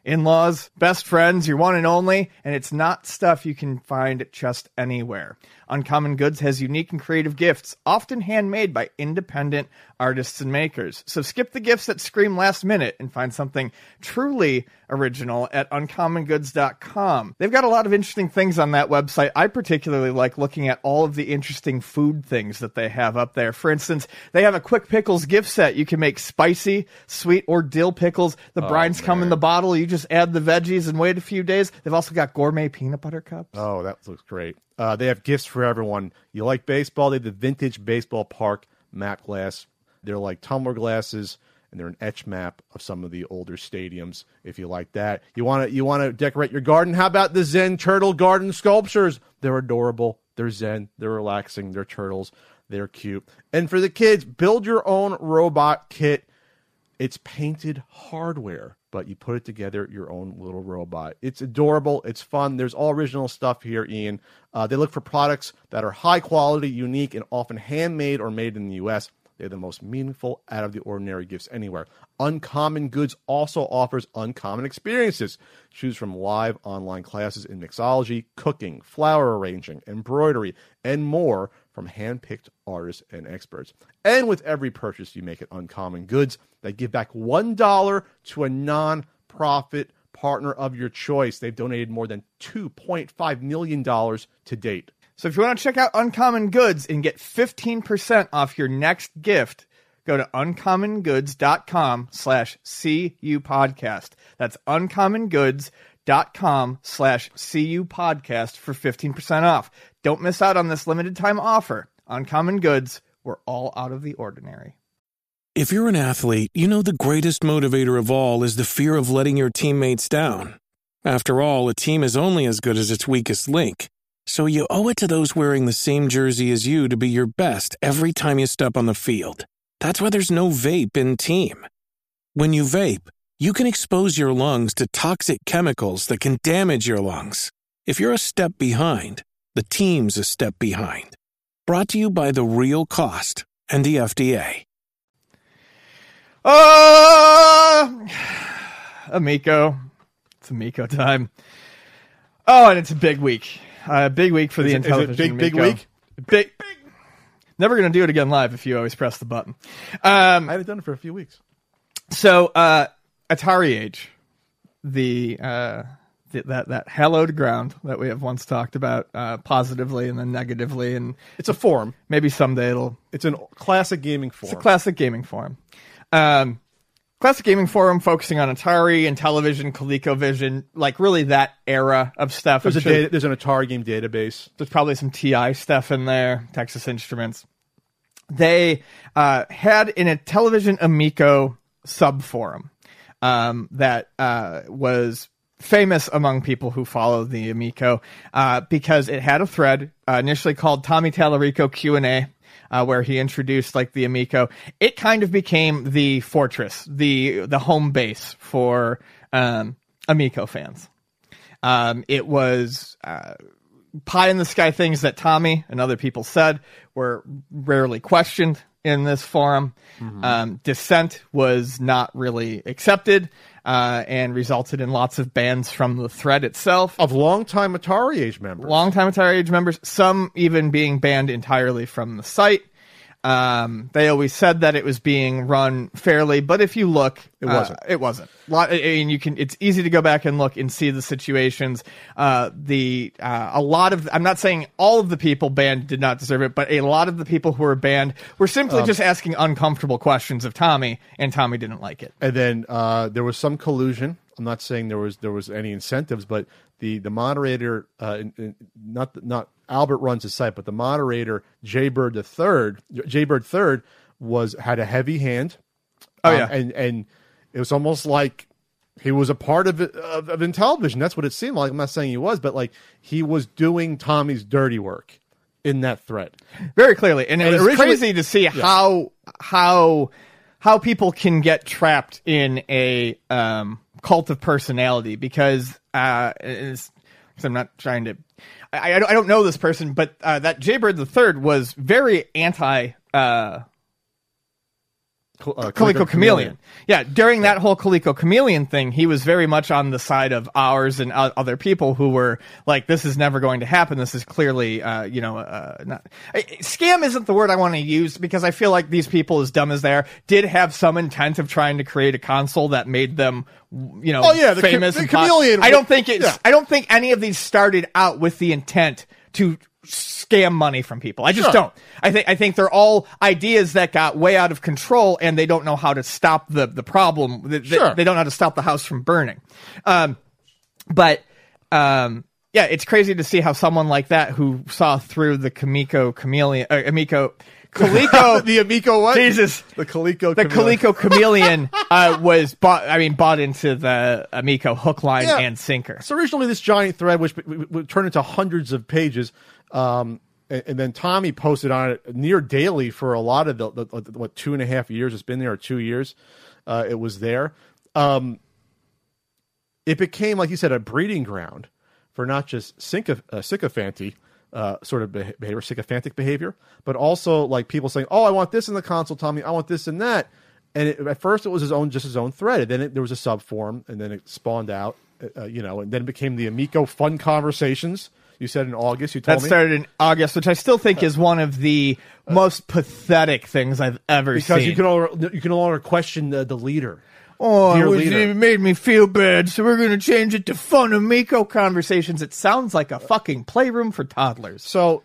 in-laws, best friends, your one and only, and it's not stuff you can find just anywhere. Uncommon Goods has unique and creative gifts, often handmade by independent artists and makers. So skip the gifts that scream last minute and find something truly original at uncommon goods dot com. They've got a lot of interesting things on that website. I particularly like looking at all of the interesting food things that they have up there. For instance, they have a quick pickles gift set. You can make spicy, sweet, or dill pickles. The Oh, brines come in man. the bottle. You just add the veggies and wait a few days. They've also got gourmet peanut butter cups. Oh, that looks great. Uh, they have gifts for everyone. You like baseball? They have the vintage baseball park map glass. They're like tumbler glasses, and they're an etch map of some of the older stadiums. If you like that, you want to you want to decorate your garden. How about the Zen Turtle Garden sculptures? They're adorable. They're Zen. They're relaxing. They're turtles. They're cute. And for the kids, build your own robot kit. It's painted hardware, but you put it together, your own little robot. It's adorable. It's fun. There's all original stuff here, Ian. Uh, they look for products that are high quality, unique, and often handmade or made in the U S. They're the most meaningful, out-of-the-ordinary gifts anywhere. Uncommon Goods also offers uncommon experiences. Choose from live online classes in mixology, cooking, flower arranging, embroidery, and more from hand-picked artists and experts. And with every purchase you make at Uncommon Goods, they give back one dollar to a non-profit partner of your choice. They've donated more than two point five million dollars to date. So if you want to check out Uncommon Goods and get fifteen percent off your next gift, go to uncommon goods dot com slash C U podcast. That's uncommon goods dot com slash C U podcast for fifteen percent off. Don't miss out on this limited time offer. Uncommon Goods, we're all out of the ordinary. If you're an athlete, you know the greatest motivator of all is the fear of letting your teammates down. After all, a team is only as good as its weakest link. So you owe it to those wearing the same jersey as you to be your best every time you step on the field. That's why there's no vape in team. When you vape, you can expose your lungs to toxic chemicals that can damage your lungs. If you're a step behind, the team's a step behind. Brought to you by The Real Cost and the F D A. Oh, Amico. It's Amico time. Oh, and it's a big week. A uh, big week for Is the it- is it Intellivision big, big Amico. week? Big, big. Never going to do it again live if you always press the button. Um, I haven't done it for a few weeks. so, uh, Atari Age, the, uh, th- that, that hallowed ground that we have once talked about, uh, positively and then negatively, and It's a forum. maybe someday it'll, It's a classic gaming it's forum. a classic gaming forum. Um, Classic Gaming Forum focusing on Atari and Television, ColecoVision, like really that era of stuff. There's I'm a sure data, there's an Atari game database. there's probably some T I stuff in there, Texas Instruments. They uh, had in a Television Amico subforum um, that uh, was famous among people who follow the Amico uh, because it had a thread uh, initially called Tommy Tallarico Q and A. Uh, where he introduced like the Amico. It kind of became the fortress, the the home base for um, Amico fans. Um, it was uh, pie in the sky things that Tommy and other people said were rarely questioned in this forum. Mm-hmm. Um, dissent was not really accepted uh, and resulted in lots of bans from the thread itself. Of longtime Atari Age members. Longtime Atari Age members, some even being banned entirely from the site. Um, they always said that it was being run fairly, but if you look, It wasn't. Uh, it wasn't. Lot, I mean, you can. It's easy to go back and look and see the situations. Uh, the uh, a lot of. I'm not saying all of the people banned did not deserve it, but a lot of the people who were banned were simply Um, just asking uncomfortable questions of Tommy, and Tommy didn't like it. And then uh, there was some collusion. I'm not saying there was there was any incentives, but the the moderator, uh, in, in, not not Albert runs the site, but the moderator Jaybird the third, Jaybird third was had a heavy hand. Oh Um, yeah, and and it was almost like he was a part of it of, of Intellivision. That's what it seemed like. I'm not saying he was, but like he was doing Tommy's dirty work in that thread. very clearly, and it And was originally- crazy to see how how how people can get trapped in a um, cult of personality because uh, it's, 'cause I'm not trying to. I, I don't- I don't know this person, but uh, that Jaybird the Third was very anti uh, Uh, Coleco Chameleon. Yeah, during that whole Coleco Chameleon thing, he was very much on the side of ours and uh, other people who were like, this is never going to happen. This is clearly, uh, you know, uh, not... Uh, scam isn't the word I want to use, because I feel like these people, as dumb as they are, did have some intent of trying to create a console that made them, you know, oh, yeah, the famous. Ch- the and Chameleon. Pop- I don't think it's, yeah. I don't think any of these started out with the intent to scam money from people. I just sure. don't. I think I think they're all ideas that got way out of control, and they don't know how to stop the the problem. They, sure. they don't know how to stop the house from burning. Um, but um, yeah, it's crazy to see how someone like that, who saw through the Kamiko Chameleon, uh, Amico. Coleco, the Amico what? Jesus, the Coleco, the Chameleon. Coleco Chameleon uh, was bought. I mean, bought into the Amico hook, line, Yeah. and sinker. So originally, this giant thread, which would turn into hundreds of pages, um, and, and then Tommy posted on it near daily for a lot of the, the, the what two and a half years it's been there, or two years, uh, it was there. Um, it became, like you said, a breeding ground for not just synco- uh, sycophancy. Uh, sort of behavior, sycophantic behavior, but also like people saying, "Oh, I want this in the console, Tommy. I want this and that." And it, at first, it was his own, just his own thread. And then it, there was a sub forum, and then it spawned out, uh, you know, and then it became the Amico Fun Conversations. You said in August. You told that me that started in August, which I still think is one of the uh, most pathetic things I've ever because seen. Because you can no, you can no longer question the, the leader. Oh, Dear it, was, leader. it made me feel bad, so we're going to change it to Fun Amico Conversations. It sounds like a fucking playroom for toddlers. So.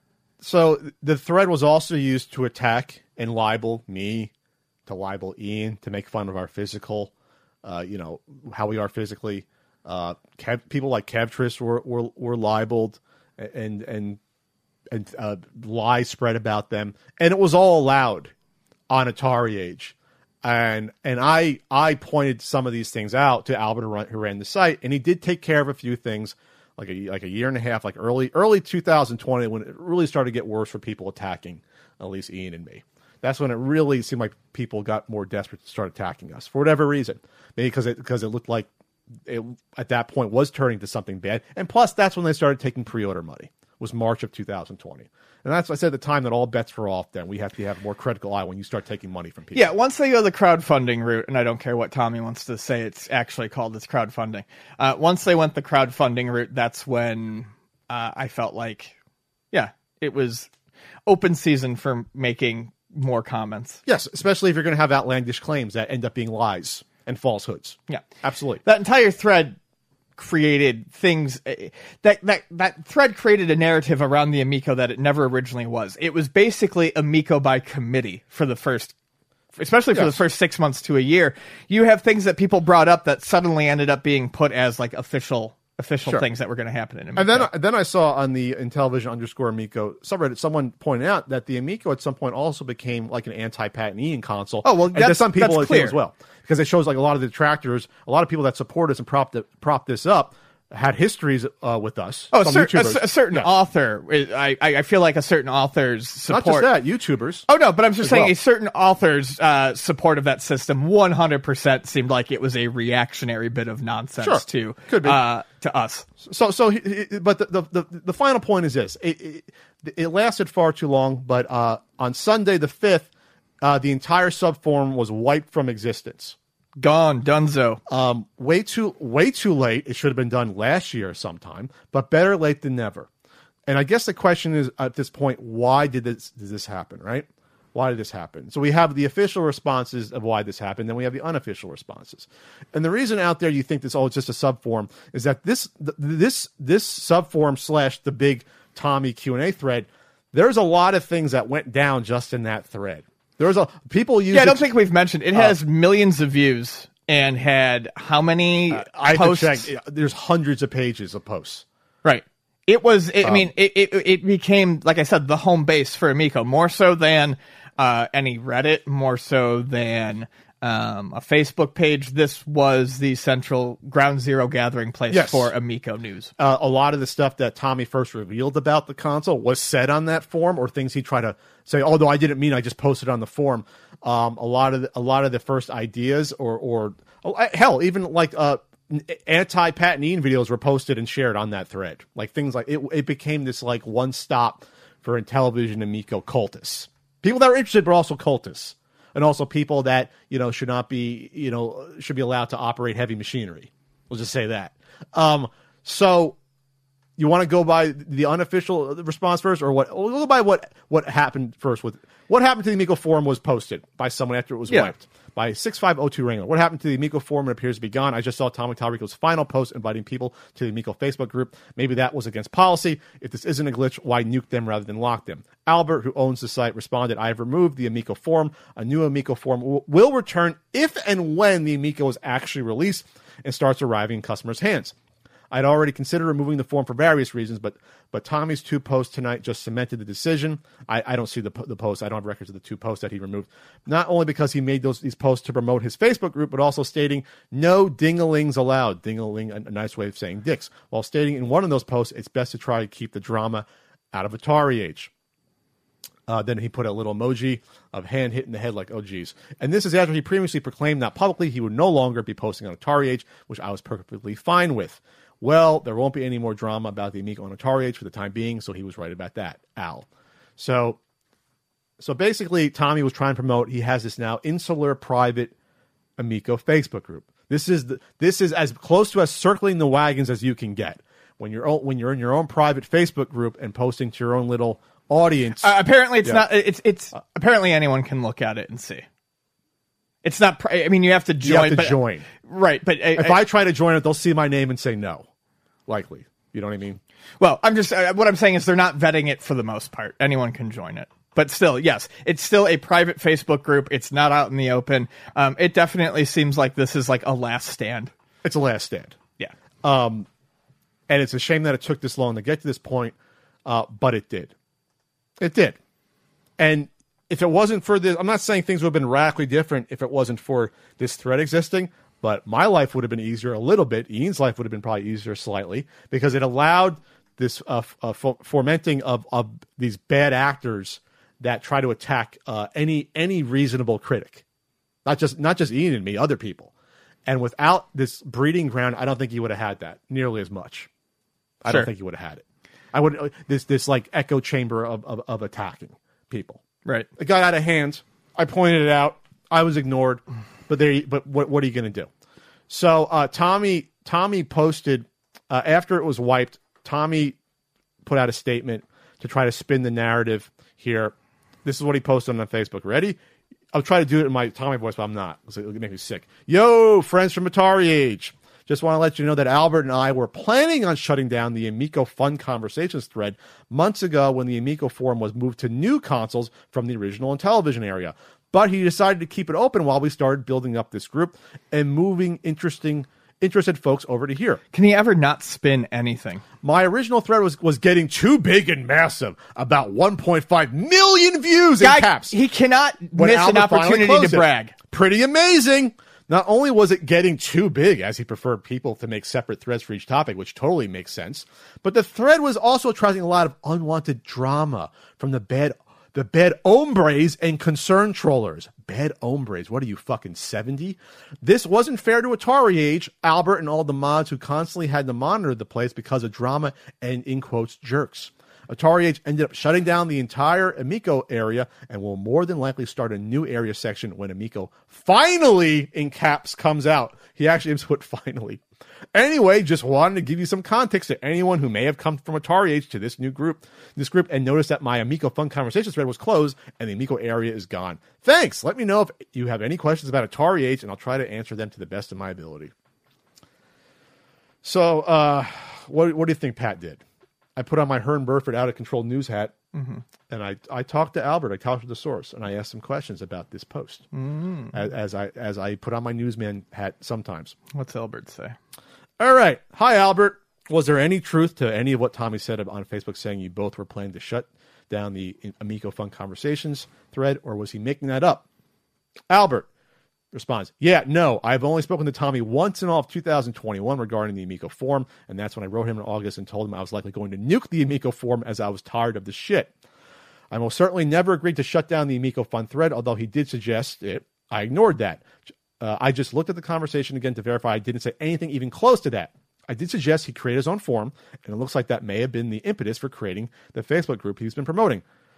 So the thread was also used to attack and libel me, to libel Ian, to make fun of our physical, uh, you know, how we are physically. Uh, Kev, people like Kevtris were, were were libeled, and and and uh, lies spread about them, and it was all allowed on Atari Age. And and I I pointed some of these things out to Albert, who ran the site, and he did take care of a few things. Like a like a year and a half, like early early two thousand twenty, when it really started to get worse for people attacking, at least Ian and me. That's when it really seemed like people got more desperate to start attacking us for whatever reason. Maybe because it because it looked like it at that point was turning to something bad. And plus, that's when they started taking pre-order money. It was March of two thousand twenty. And that's what I said at the time, that all bets were off then. We have to have a more critical eye when you start taking money from people. Yeah, once they go the crowdfunding route, and I don't care what Tommy wants to say, it's actually called it's crowdfunding. Uh, once they went the crowdfunding route, that's when uh, I felt like, yeah, it was open season for making more comments. Yes, especially if you're going to have outlandish claims that end up being lies and falsehoods. Yeah. Absolutely. That entire thread created things uh, that that that thread created a narrative around the Amico that it never originally was. It was basically Amico by committee for the first, especially for yes. the first six months to a year. You have things that people brought up that suddenly ended up being put as like official official sure. things that were going to happen in Amico. And then then I saw on the Intellivision underscore Amico subreddit, someone pointed out that the Amico at some point also became like an anti-Pat Ian console. Oh, well, and that's- to some people that's it clear. as well. Because it shows like a lot of the detractors, a lot of people that support us and prop, the, prop this up, had histories uh, with us. Oh, a, some cer- a, YouTubers. a certain Yeah. author. I, I I feel like a certain author's support. Not just that, YouTubers. Oh no, but I'm just as saying well. a certain author's uh, support of that system one hundred percent seemed like it was a reactionary bit of nonsense Sure. to Could be. Uh, to us. So, so, but the, the, the, the final point is this. It, it, it lasted far too long, but uh, on Sunday the fifth, uh, the entire subforum was wiped from existence. Gone, donezo. Um, way too, way too late. It should have been done last year sometime, but better late than never. And I guess the question is at this point, why did this, did this happen, right? Why did this happen? So we have the official responses of why this happened, then we have the unofficial responses. And the reason out there you think this, oh, it's just a subforum, is that this, th- this, this subforum slash the big Tommy Q and A thread, there's a lot of things that went down just in that thread. There's a people use. Yeah, I don't it, think we've mentioned it has uh, millions of views and had how many uh, I posts? have to check. There's hundreds of pages of posts. Right. It was. It, um, I mean, it, it it became, like I said, the home base for Amico, more so than uh, any Reddit, more so than um, a Facebook page. This was the central ground zero gathering place yes. for Amico news. Uh, a lot of the stuff that Tommy first revealed about the console was said on that forum, or things he tried to say, although I didn't mean, I just posted on the forum. Um, a lot of the, a lot of the first ideas, or or oh, hell, even like uh, anti-Pat and Ian videos were posted and shared on that thread. Like things like it, it became this like one stop for Intellivision Amico cultists, people that were interested, but also cultists. and also people that, you know, should not be, you know, should be allowed to operate heavy machinery. We'll just say that. Um, so you want to go by the unofficial response first, or what? We'll go by what, what happened first. With what happened to the Amico forum was posted by someone after it was yeah. wiped by six five oh two Wrangler. What happened to the Amico forum? It appears to be gone. I just saw Tommy Tallarico's final post inviting people to the Amico Facebook group. Maybe that was against policy. If this isn't a glitch, why nuke them rather than lock them? Albert, who owns the site, responded, I have removed the Amico forum. A new Amico forum w- will return if and when the Amico is actually released and starts arriving in customers' hands. I'd already considered removing the forum for various reasons, but but Tommy's two posts tonight just cemented the decision. I, I don't see the the posts. I don't have records of the two posts that he removed. Not only because he made those these posts to promote his Facebook group, but also stating no dingalings allowed. Dingaling, a, a nice way of saying dicks. While stating in one of those posts, it's best to try to keep the drama out of Atari Age. Uh, then he put a little emoji of hand hitting the head like, oh, geez. And this is after he previously proclaimed that publicly he would no longer be posting on Atari Age, which I was perfectly fine with. Well, there won't be any more drama about the Amico on Atari Age for the time being, so he was right about that, Al. So, so basically, Tommy was trying to promote, he has this now insular private Amico Facebook group. This is the, this is as close to as circling the wagons as you can get. When you're when you're in your own private Facebook group and posting to your own little audience. Uh, apparently, it's yeah. not. It's it's uh, apparently anyone can look at it and see. It's not. I mean, you have to join. You have to but, join, right? But uh, if I, I try to join it, they'll see my name and say no. Likely, you know what I mean? Well, I'm just. Uh, what I'm saying is they're not vetting it for the most part. Anyone can join it. But still, yes, it's still a private Facebook group. It's not out in the open. Um, it definitely seems like this is like a last stand. It's a last stand. Yeah. Um, and it's a shame that it took this long to get to this point, uh, but it did. It did. And if it wasn't for this, I'm not saying things would have been radically different if it wasn't for this thread existing, but my life would have been easier a little bit. Ian's life would have been probably easier slightly because it allowed this uh, f- uh, f- fomenting of, of these bad actors that try to attack uh, any any reasonable critic, not just not just Ian and me, other people. And without this breeding ground, I don't think he would have had that nearly as much. I Sure. don't think he would have had it. I would this this like echo chamber of, of of attacking people. Right. It got out of hand. I pointed it out. I was ignored. But there. But what what are you going to do? So uh, Tommy Tommy posted uh, after it was wiped. Tommy put out a statement to try to spin the narrative here. This is what he posted on Facebook. Ready? I'll try to do it in my Tommy voice, but I'm not. It'll make me sick. Yo, friends from Atari Age. Just want to let you know that Albert and I were planning on shutting down the Amico Fun Conversations thread months ago when the Amico forum was moved to new consoles from the original Intellivision area. But he decided to keep it open while we started building up this group and moving interesting interested folks over to here. Can he ever not spin anything? My original thread was, was getting too big and massive, about one point five million views in Guy, caps. He cannot When miss Albert an finally opportunity closed to it. brag. Pretty amazing. Not only was it getting too big, as he preferred people to make separate threads for each topic, which totally makes sense, but the thread was also attracting a lot of unwanted drama from the bad the bad hombres and concerned trollers. Bad hombres. What are you, fucking seventy? This wasn't fair to Atari Age, Albert, and all the mods who constantly had to monitor the place because of drama and, in quotes, jerks. Atari Age ended up shutting down the entire Amico area and will more than likely start a new area section when Amico finally, in caps, comes out. He actually has put finally. Anyway, just wanted to give you some context to anyone who may have come from Atari Age to this new group, this group, and noticed that my Amico Fun Conversations thread was closed and the Amico area is gone. Thanks. Let me know if you have any questions about Atari Age, and I'll try to answer them to the best of my ability. So, uh, what, what do you think Pat did? I put on my Hearn Burford out of control news hat, mm-hmm. and I, I talked to Albert. I talked to the source, and I asked some questions about this post Mm-hmm. as, as I as I put on my newsman hat sometimes. What's Albert say? All right. Hi, Albert. Was there any truth to any of what Tommy said on Facebook saying you both were planning to shut down the Amico Fun Conversations thread, or was he making that up? Albert responds, yeah, no, I've only spoken to Tommy once in all of two thousand twenty-one regarding the Amico forum, and that's when I wrote him in August and told him I was likely going to nuke the Amico forum as I was tired of the shit. I most certainly never agreed to shut down the Amico Fun thread, although he did suggest it. I ignored that. Uh, I just looked at the conversation again to verify I didn't say anything even close to that. I did suggest he create his own forum, and it looks like that may have been the impetus for creating the Facebook group he's been promoting.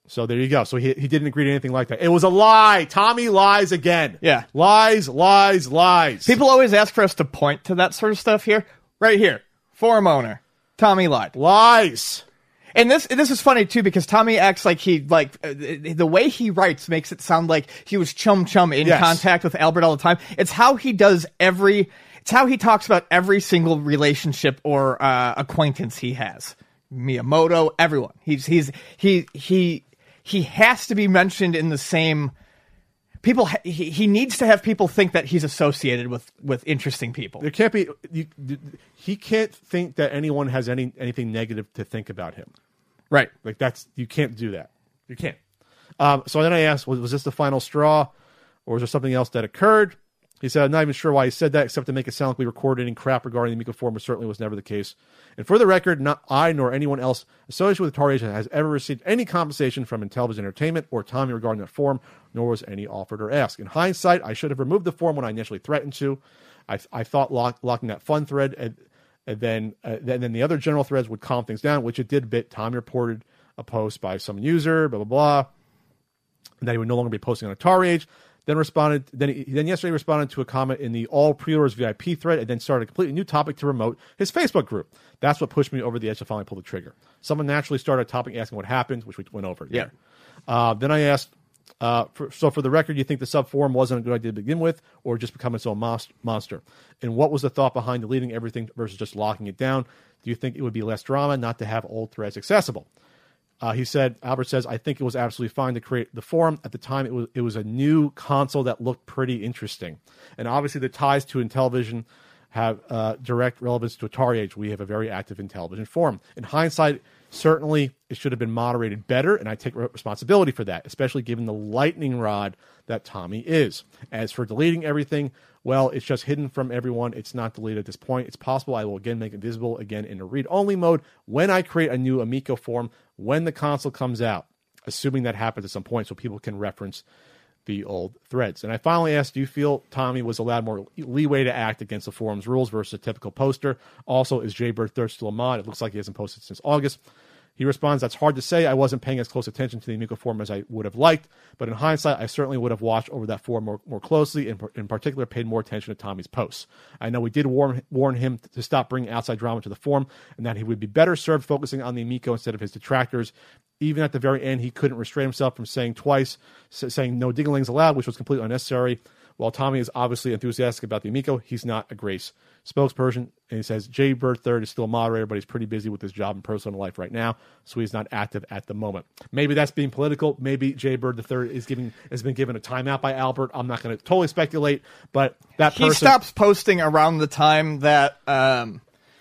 So there you go. So he he didn't agree to anything like that. It was a lie. Tommy lies again. Yeah. Lies, lies, lies. People always ask for us to point to that sort of stuff here. Right here. Forum owner. Tommy lied. Lies. And this this is funny too because Tommy acts like he like uh, the way he writes makes it sound like he was chum chum in Yes. contact with Albert all the time. It's how he does every. It's how he talks about every single relationship or uh, acquaintance he has. Miyamoto, everyone. He's he's he he he has to be mentioned in the same. People, ha- he, he needs to have people think that he's associated with, with interesting people. There can't be. You, he can't think that anyone has any anything negative to think about him. Right. Like that's you can't do that. You can't. Um, so then I asked, was, was this the final straw, or was there something else that occurred? He said, I'm not even sure why he said that, except to make it sound like we recorded any crap regarding the Amico forum, which certainly was never the case. And for the record, not I nor anyone else associated with Atari Asia has ever received any compensation from Intellivision Entertainment or Tommy regarding that forum, nor was any offered or asked. In hindsight, I should have removed the forum when I initially threatened to. I, I thought lock, locking that fun thread and, and then uh, then, then the other general threads would calm things down, which it did a bit. Tommy reported a post by some user, blah, blah, blah, and that he would no longer be posting on Atari Age. Then responded. Then he, then yesterday responded to a comment in the all pre-orders V I P thread, and then started a completely new topic to promote his Facebook group. That's what pushed me over the edge to finally pull the trigger. Someone naturally started a topic asking what happened, which we went over. Yeah. Uh, then I asked. Uh, for, so for the record, you think the sub forum wasn't a good idea to begin with, or just become its own mos- monster? And what was the thought behind deleting everything versus just locking it down? Do you think it would be less drama not to have old threads accessible? Uh, he said, Albert says, I think it was absolutely fine to create the forum. At the time, it was it was a new console that looked pretty interesting. And obviously the ties to Intellivision have uh, direct relevance to Atari Age. We have a very active Intellivision forum. In hindsight, certainly it should have been moderated better, and I take responsibility for that, especially given the lightning rod that Tommy is. As for deleting everything, well, it's just hidden from everyone. It's not deleted at this point. It's possible I will again make it visible again in a read-only mode when I create a new Amico forum when the console comes out, assuming that happens at some point so people can reference the old threads. And I finally asked, do you feel Tommy was allowed more leeway to act against the forum's rules versus a typical poster? Also, is Jaybird Third still a mod? It looks like he hasn't posted since August. He responds, that's hard to say. I wasn't paying as close attention to the Amico forum as I would have liked, but in hindsight, I certainly would have watched over that forum more, more closely and in particular paid more attention to Tommy's posts. I know we did warn, warn him to stop bringing outside drama to the forum and that he would be better served focusing on the Amico instead of his detractors. Even at the very end, he couldn't restrain himself from saying twice, saying no dinglings allowed, which was completely unnecessary. While Tommy is obviously enthusiastic about the Amico, he's not a Grace spokesperson. And he says Jaybird Third is still a moderator, but he's pretty busy with his job and personal life right now, so he's not active at the moment. Maybe that's being political. Maybe Jaybird the Third is giving has been given a timeout by Albert. I'm not going to totally speculate, but that person he stops posting around the time that um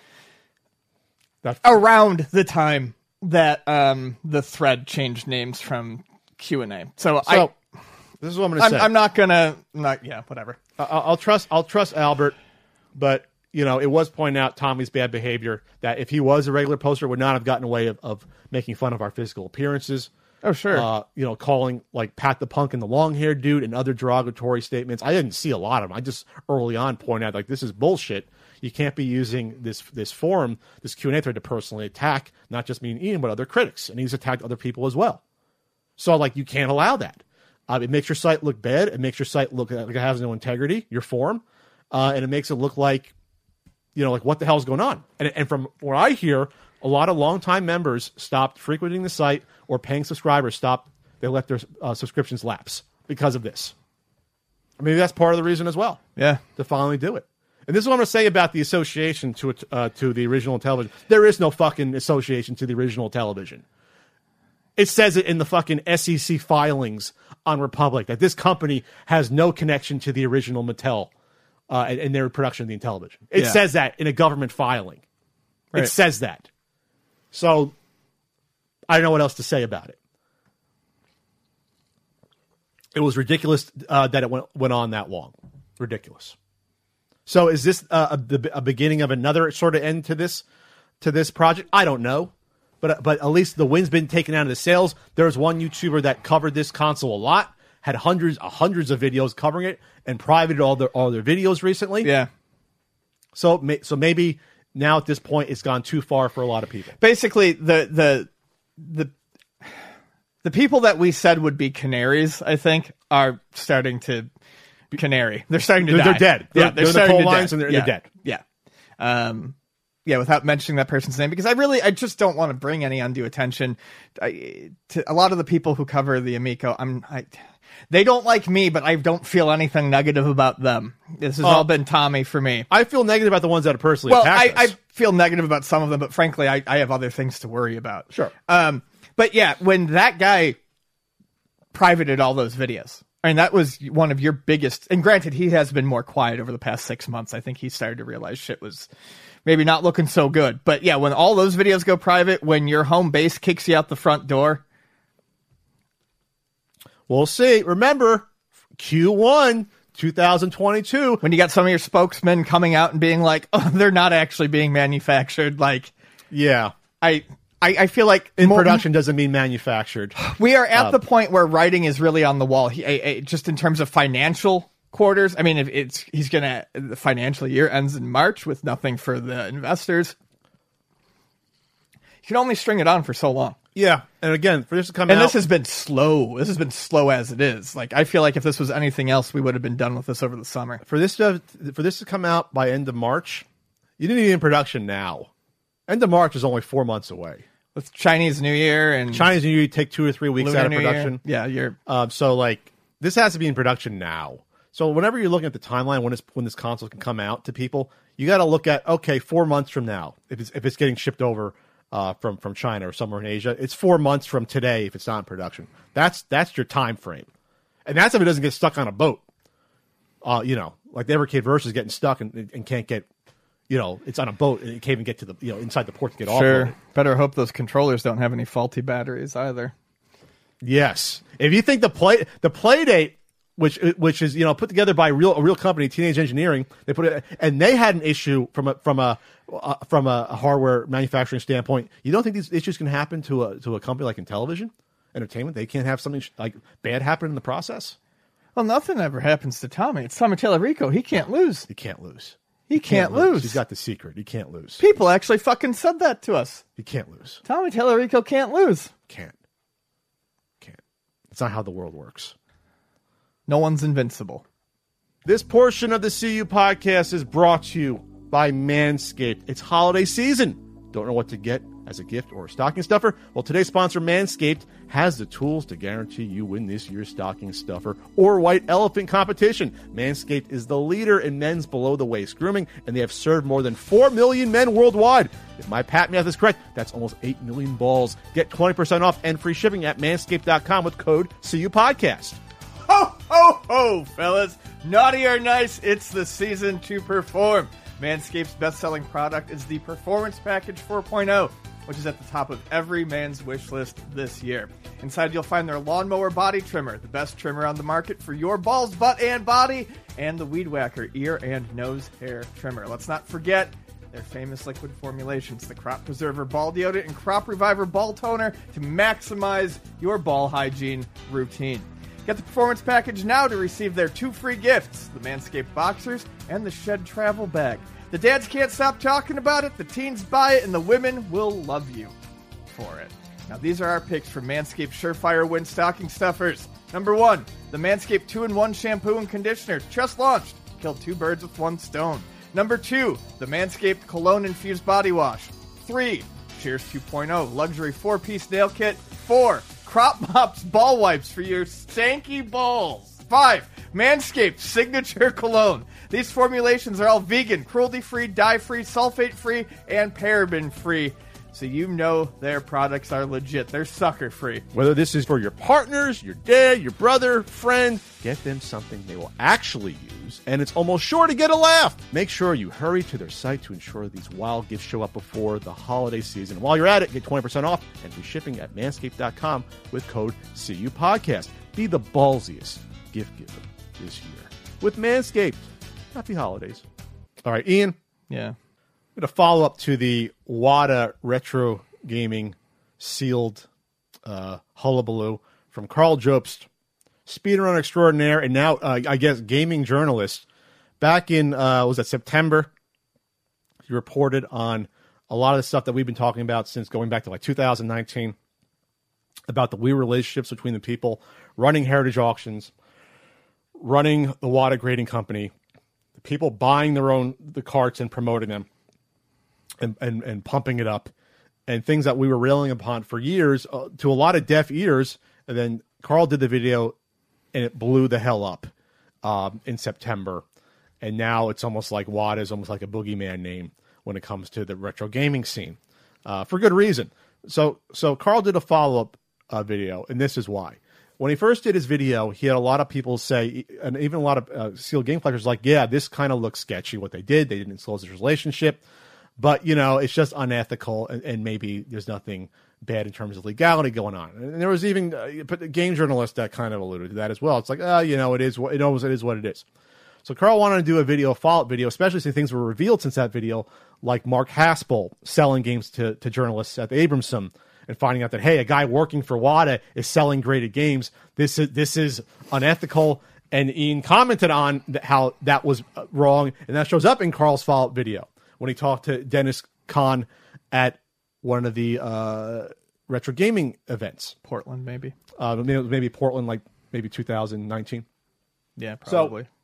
that around the time that um the thread changed names from Q and A. So, so I. This is what I'm going to I'm, say. I'm not gonna, not yeah, whatever. I- I'll trust. I'll trust Albert, but you know, it was pointed out Tommy's bad behavior. That if he was a regular poster, would not have gotten away of, of making fun of our physical appearances. Oh sure. Uh, you know, calling like Pat the Punk and the long-haired dude and other derogatory statements. I didn't see a lot of them. I just early on pointed out like this is bullshit. You can't be using this this forum, this Q and A thread to personally attack not just me and Ian, but other critics, and he's attacked other people as well. So like you can't allow that. Uh, it makes your site look bad. It makes your site look like it has no integrity, your forum, uh, and it makes it look like, you know, like what the hell is going on? And, and from what I hear, a lot of longtime members stopped frequenting the site, or paying subscribers stopped. They let their uh, subscriptions lapse because of this. Maybe that's part of the reason as well. Yeah. To finally do it. And this is what I'm going to say about the association to it, uh, to the original television. There is no fucking association to the original television. It says it in the fucking S E C filings on Republic that this company has no connection to the original Mattel uh, in, in their production of the Intellivision. It Yeah. says that in a government filing. Right. It says that. So I don't know what else to say about it. It was ridiculous uh, that it went, went on that long. Ridiculous. So is this uh, a, a beginning of another sort of end to this to this project? I don't know. But but at least the wind's been taken out of the sails. There's one YouTuber that covered this console a lot, had hundreds uh, hundreds of videos covering it, and privated all their all their videos recently. Yeah. So so maybe now at this point it's gone too far for a lot of people. Basically, the the the The people that we said would be canaries, I think, are starting to canary. They're starting to they're, die. They're dead. Yeah, they're, they're, they're starting in the coal to lines dead. and they're, yeah. they're dead. Yeah. Um, yeah, without mentioning that person's name, because I really, I just don't want to bring any undue attention I, to a lot of the people who cover the Amico. I'm, I, they don't like me, but I don't feel anything negative about them. This has uh, all been Tommy for me. I feel negative about the ones that are personally well, attacked I, us. I feel negative about some of them, but frankly, I, I have other things to worry about. Sure. Um, but yeah, when that guy privated all those videos, I mean, that was one of your biggest, and granted, he has been more quiet over the past six months. I think he started to realize shit was maybe not looking so good. But yeah, when all those videos go private, when your home base kicks you out the front door. We'll see. Remember, Q one, twenty twenty-two. When you got some of your spokesmen coming out and being like, oh, they're not actually being manufactured. Like, yeah. I... I, I feel like in more, production doesn't mean manufactured. We are at um, the point where writing is really on the wall. He, I, I, just in terms of financial quarters. I mean, if it's he's gonna the financial year ends in March with nothing for the investors. You can only string it on for so long. Yeah, and again, for this to come and out, this has been slow. This has been slow as it is. Like I feel like if this was anything else, we would have been done with this over the summer. For this to for this to come out by end of March, you didn't need in production now. End of March is only four months away. With Chinese New Year and Chinese New Year, take two or three weeks Lunar out of New production. Year. Yeah, you're um, so like this has to be in production now. So whenever you're looking at the timeline when this when this console can come out to people, you got to look at okay, four months from now, if it's if it's getting shipped over uh, from from China or somewhere in Asia, it's four months from today if it's not in production. That's that's your time frame, and that's if it doesn't get stuck on a boat. Uh, you know, like the Evercade Versus getting stuck and, and can't get. You know, it's on a boat and it can't even get to the you know inside the port to get off. Sure. Better hope those controllers don't have any faulty batteries either. Yes. If you think the play the play date, which which is you know put together by a real a real company, Teenage Engineering, they put it and they had an issue from a from a uh, from a hardware manufacturing standpoint. You don't think these issues can happen to a to a company like Intellivision Entertainment? They can't have something like bad happen in the process. Well, nothing ever happens to Tommy. It's Tommy Tallarico. He can't lose. He can't lose. He, he can't, can't lose. lose. He's got the secret. He can't lose. People actually fucking said that to us. He can't lose. Tommy Tallarico can't lose. Can't. Can't. It's not how the world works. No one's invincible. This portion of the C U podcast is brought to you by Manscaped. It's holiday season. Don't know what to get as a gift or a stocking stuffer? Well, today's sponsor, Manscaped, has the tools to guarantee you win this year's stocking stuffer or white elephant competition. Manscaped is the leader in men's below-the-waist grooming, and they have served more than four million men worldwide. If my pat math is correct, that's almost eight million balls. Get twenty percent off and free shipping at manscaped dot com with code C U Podcast. Ho, ho, ho, fellas. Naughty or nice, it's the season to perform. Manscaped's best-selling product is the Performance Package four point oh, which is at the top of every man's wish list this year. Inside, you'll find their Lawnmower Body Trimmer, the best trimmer on the market for your balls, butt, and body, and the Weed Whacker Ear and Nose Hair Trimmer. Let's not forget their famous liquid formulations, the Crop Preserver Ball Deodorant and Crop Reviver Ball Toner to maximize your ball hygiene routine. Get the Performance Package now to receive their two free gifts, the Manscaped Boxers and the Shed Travel Bag. The dads can't stop talking about it, the teens buy it, and the women will love you for it. Now, these are our picks for Manscaped Surefire Win Stocking Stuffers. Number one, the Manscaped two in one Shampoo and Conditioner, just launched. Killed two birds with one stone. Number two, the Manscaped Cologne Infused Body Wash. Three, Cheers two point oh Luxury four-piece Nail Kit. Four, Crop Mops Ball Wipes for your stanky balls. Five, Manscaped Signature Cologne. These formulations are all vegan, cruelty-free, dye-free, sulfate-free, and paraben-free. So you know their products are legit. They're sucker-free. Whether this is for your partners, your dad, your brother, friend, get them something they will actually use, and it's almost sure to get a laugh. Make sure you hurry to their site to ensure these wild gifts show up before the holiday season. While you're at it, get twenty percent off and free shipping at manscaped dot com with code C U Podcast. Be the ballsiest gift giver this year with Manscaped. Happy holidays. All right, Ian. Yeah. I'm going to follow up to the WADA Retro Gaming sealed uh, hullabaloo from Carl Jobst, speedrunner extraordinaire, and now, uh, I guess, gaming journalist. Back in, uh, was that September, he reported on a lot of the stuff that we've been talking about since going back to like two thousand nineteen. about the weird relationships between the people running Heritage Auctions, running the WATA Grading Company, the people buying their own the carts and promoting them and, and, and pumping it up, and things that we were railing upon for years uh, to a lot of deaf ears. And then Carl did the video, and it blew the hell up um, in September. And now it's almost like WATA is almost like a boogeyman name when it comes to the retro gaming scene, uh, for good reason. So, so Carl did a follow-up uh, video, and this is why. When he first did his video, he had a lot of people say, and even a lot of uh, sealed game collectors, like, yeah, this kind of looks sketchy, what they did. They didn't disclose this relationship. But, you know, it's just unethical, and, and maybe there's nothing bad in terms of legality going on. And there was even uh, game journalists that kind of alluded to that as well. It's like, oh, you know, it is, it always, it is what it is. So Carl wanted to do a video, a follow-up video, especially since things were revealed since that video, like Mark Haspel selling games to, to journalists at the Abramson and finding out that, hey, a guy working for WATA is selling graded games. This is this is unethical. And Ian commented on th- how that was wrong, and that shows up in Carl's follow-up video when he talked to Dennis Kahn at one of the uh, retro gaming events. Portland, maybe. Uh, maybe, maybe Portland, like maybe two thousand nineteen. Yeah, probably. So,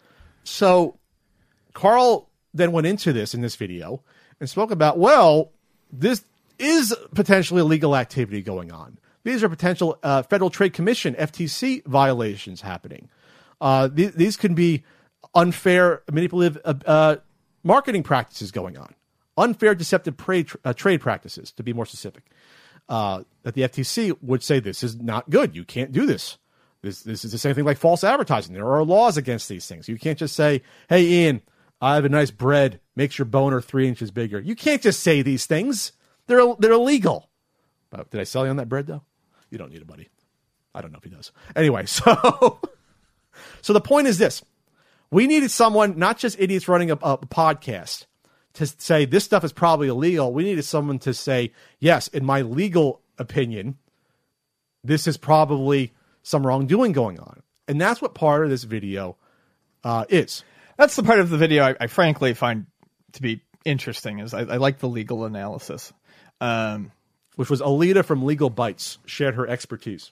so Carl then went into this in this video and spoke about, well, this is potentially illegal activity going on. These are potential uh, Federal Trade Commission, F T C violations happening. Uh, th- these can be unfair, manipulative uh, uh, marketing practices going on. Unfair, deceptive pra- uh, trade practices, to be more specific. Uh, that the F T C would say this is not good. You can't do this. This this is the same thing like false advertising. There are laws against these things. You can't just say, hey, Ian, I have a nice bread. Makes your boner three inches bigger. You can't just say these things. They're they're illegal. But did I sell you on that bread, though? You don't need it, buddy. I don't know if he does. Anyway, so so the point is this. We needed someone, not just idiots running a, a podcast, to say this stuff is probably illegal. We needed someone to say, yes, in my legal opinion, this is probably some wrongdoing going on. And that's what part of this video uh, is. That's the part of the video I, I frankly find to be interesting, is I, I like the legal analysis. Um, Which was Alita from Legal Bytes, shared her expertise.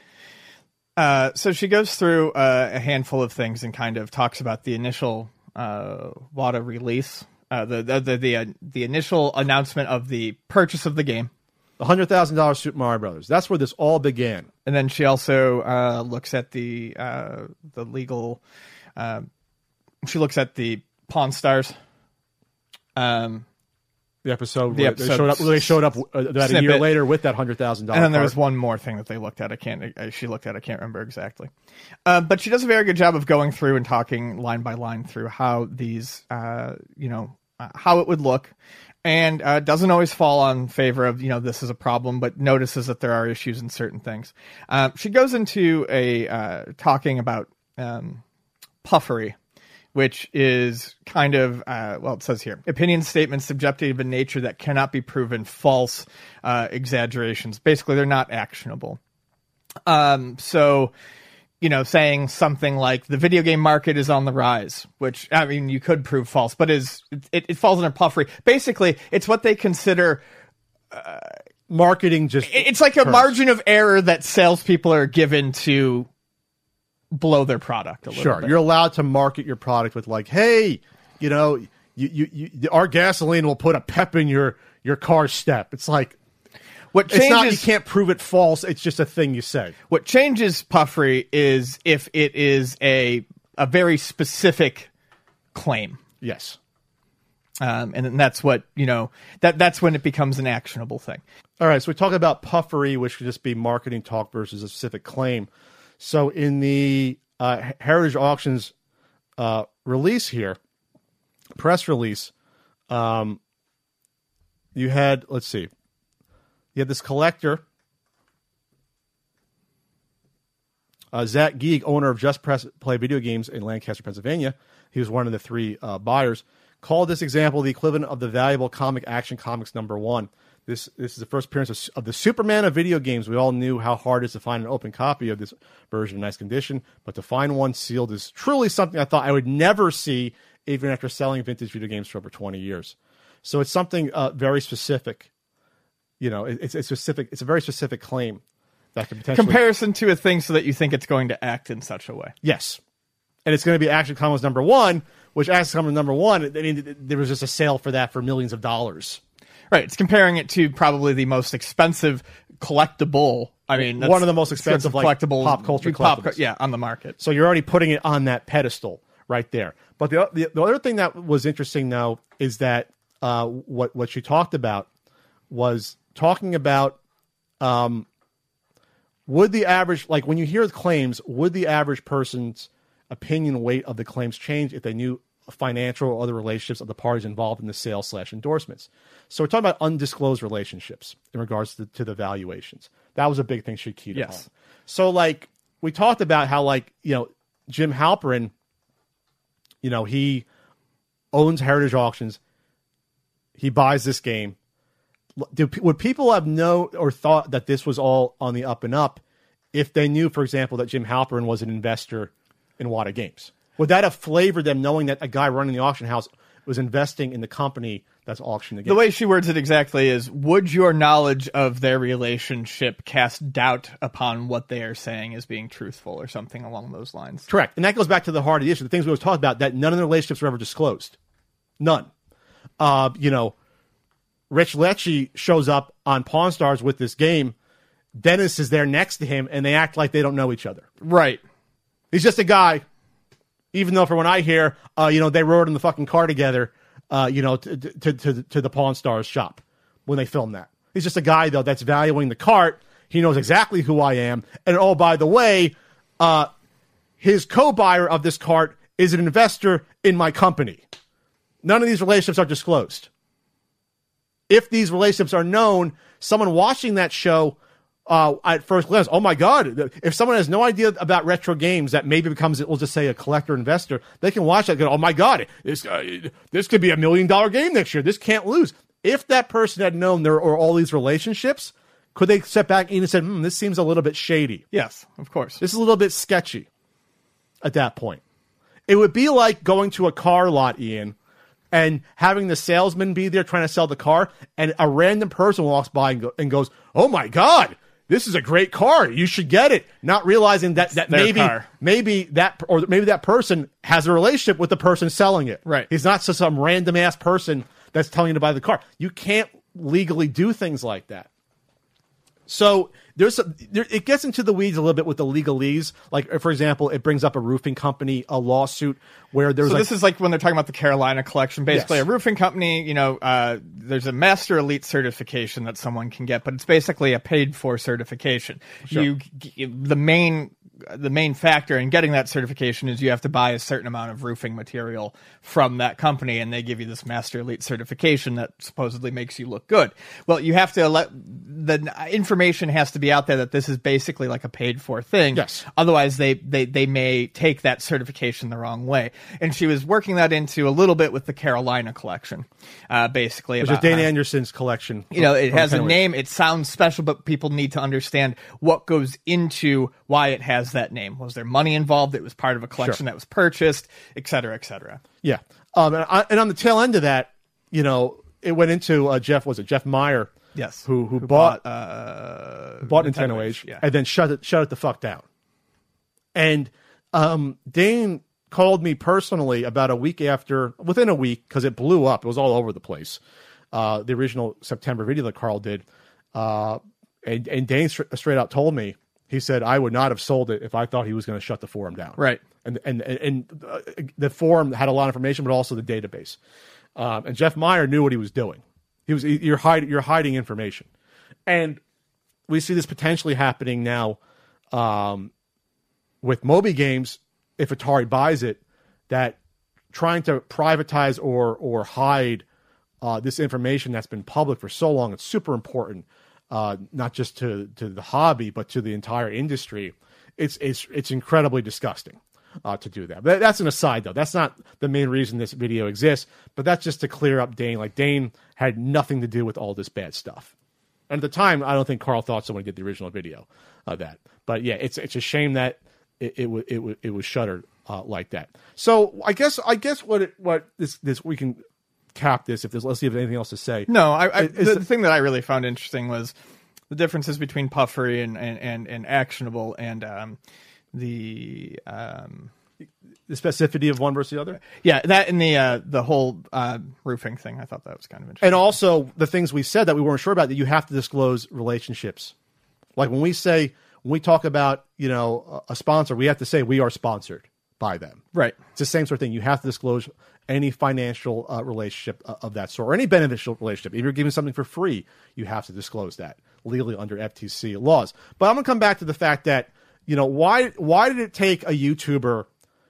Uh, so she goes through uh, a handful of things and kind of talks about the initial uh, WATA release, uh, the the the the, uh, the initial announcement of the purchase of the game, the one hundred thousand dollars Super Mario Brothers. That's where this all began. And then she also uh, looks at the uh, the legal. Uh, she looks at the Pawn Stars. Um, the episode, the where episode they showed up. They showed up uh, that a year later with that hundred thousand dollars. And then there was one more thing that they looked at. I can't. Uh, she looked at. I can't remember exactly. Uh, but she does a very good job of going through and talking line by line through how these, uh, you know, uh, how it would look, and uh, doesn't always fall on favor of, you know, this is a problem, but notices that there are issues in certain things. Uh, she goes into a uh, talking about um, puffery, which is kind of, uh, well, it says here, opinion statements subjective in nature that cannot be proven, false uh, exaggerations. Basically, they're not actionable. Um, so, you know, saying something like the video game market is on the rise, which, I mean, you could prove false, but is it, it falls under puffery. Basically, it's what they consider uh, marketing. Just it's like a hurts. margin of error that salespeople are given to blow their product a little sure, bit. You're allowed to market your product with like, hey, you know, you, you, you, our gasoline will put a pep in your, your car's step. It's like, what changes, it's not, you can't prove it false. It's just a thing you say. What changes puffery is if it is a a very specific claim. Yes. Um, and then that's what, you know, that that's when it becomes an actionable thing. All right. So we talk about puffery, which could just be marketing talk versus a specific claim. So in the uh, Heritage Auctions uh, release here, press release, um, you had, let's see, you had this collector, uh, Zach Geig, owner of Just Press Play Video Games in Lancaster, Pennsylvania. He was one of the three uh, buyers. Called this example the equivalent of the valuable comic Action Comics number one. This this is the first appearance of, of the Superman of video games. We all knew how hard it is to find an open copy of this version in nice condition, but to find one sealed is truly something I thought I would never see, even after selling vintage video games for over twenty years. So it's something uh, very specific. You know, it, it's, it's specific. It's a very specific claim, that could potentially comparison to a thing so that you think it's going to act in such a way. Yes, and it's going to be Action Commons number one, which Action Commons number one. I mean, there was just a sale for that for millions of dollars. Right, it's comparing it to probably the most expensive collectible. I mean, that's one of the most expensive, expensive like, collectibles, pop culture pop, collectibles. yeah, on the market. So you're already putting it on that pedestal right there. But the the, the other thing that was interesting, though, is that uh, what what she talked about was talking about um, would the average, like when you hear the claims, would the average person's opinion weight of the claims change if they knew financial or other relationships of the parties involved in the sale slash endorsements? So we're talking about undisclosed relationships in regards to, to the valuations. That was a big thing she keyed Yes. upon. So like we talked about how like, you know, Jim Halperin, you know, he owns Heritage Auctions. He buys this game. Do, would people have known or thought that this was all on the up and up if they knew, for example, that Jim Halperin was an investor in Wata Games? Would that have flavored them knowing that a guy running the auction house was investing in the company that's auctioning the game? The way she words it exactly is, would your knowledge of their relationship cast doubt upon what they are saying as being truthful or something along those lines? Correct. And that goes back to the heart of the issue, the things we always talked about, that none of the relationships were ever disclosed. None. Uh, you know, Rich Lecce shows up on Pawn Stars with this game. Dennis is there next to him, and they act like they don't know each other. Right. He's just a guy. Even though, for when I hear, uh, you know, they rode in the fucking car together, uh, you know, to, to to to the Pawn Stars shop when they filmed that. He's just a guy though that's valuing the cart. He knows exactly who I am, and oh, by the way, uh, his co-buyer of this cart is an investor in my company. None of these relationships are disclosed. If these relationships are known, someone watching that show uh, at first glance, oh my God, if someone has no idea about retro games that maybe becomes, we'll just say, a collector investor, they can watch that and go, oh my God, this, uh, this could be a million dollar game next year. This can't lose. If that person had known there are all these relationships, could they step back and say, hmm, this seems a little bit shady? Yes, of course. This is a little bit sketchy at that point. It would be like going to a car lot, Ian, and having the salesman be there trying to sell the car, and a random person walks by and, go, and goes, oh my God, this is a great car. You should get it. Not realizing that, that maybe car. maybe that or maybe that person has a relationship with the person selling it. Right. He's not just some random ass person that's telling you to buy the car. You can't legally do things like that. So there's a, there, it gets into the weeds a little bit with the legalese. Like, for example, it brings up a roofing company, a lawsuit where there's so like, this is like when they're talking about the Carolina collection. Basically, Yes. a roofing company, you know, uh, there's a master elite certification that someone can get, but it's basically a paid for certification. Sure. You, the main, the main factor in getting that certification is you have to buy a certain amount of roofing material from that company, and they give you this master elite certification that supposedly makes you look good. Well, you have to let the information has to be out there that this is basically like a paid for thing. Yes. Otherwise, they, they, they may take that certification the wrong way. And she was working that into a little bit with the Carolina collection, uh, basically. which is about Dana how- Anderson's collection. you know, it from has a Kennewick. name. It sounds special, but people need to understand what goes into why it has that name. Was there money involved? It was part of a collection Sure. that was purchased, et cetera, et cetera. Yeah. Um, and, I, and on the tail end of that, you know, it went into uh, Jeff, was it Jeff Meyer? Yes. Who who, bought, uh, bought Nintendo, Age, Yeah. and then shut it shut it the fuck down. And um, Dane called me personally about a week after, within a week, because it blew up. It was all over the place. Uh, the original September video that Carl did. Uh, and, and Dane str- straight out told me, he said, I would not have sold it if I thought he was going to shut the forum down. Right. And and and, and uh, the forum had a lot of information, but also the database. Um, and Jeff Meyer knew what he was doing. He was you're hiding you're hiding information, and we see this potentially happening now um, with Moby Games if Atari buys it. That trying to privatize or or hide uh, this information that's been public for so long, it's super important, uh, not just to to the hobby but to the entire industry. It's it's it's incredibly disgusting. Uh, to do that. But that's an aside, though. That's not the main reason this video exists, but that's just to clear up Dane. Like, Dane had nothing to do with all this bad stuff. And at the time, I don't think Carl thought someone did the original video of that. But yeah, it's it's a shame that it it, w- it, w- it was shuttered uh, like that. So I guess I guess what it, what this this we can cap this if there's let's see if there's anything else to say. No, I, I Is the, the- the thing that I really found interesting was the differences between puffery and and and, and actionable, and um, the um, the specificity of one versus the other. Yeah, that and the uh, the whole uh, roofing thing. I thought that was kind of interesting. And also the things we said that we weren't sure about, that you have to disclose relationships. Like when we say, when we talk about, you know, a sponsor, we have to say we are sponsored by them. Right. It's the same sort of thing. You have to disclose any financial uh, relationship uh, of that sort, or any beneficial relationship. If you're giving something for free, you have to disclose that legally under F T C laws. But I'm going to come back to the fact that, you know, why why did it take a YouTuber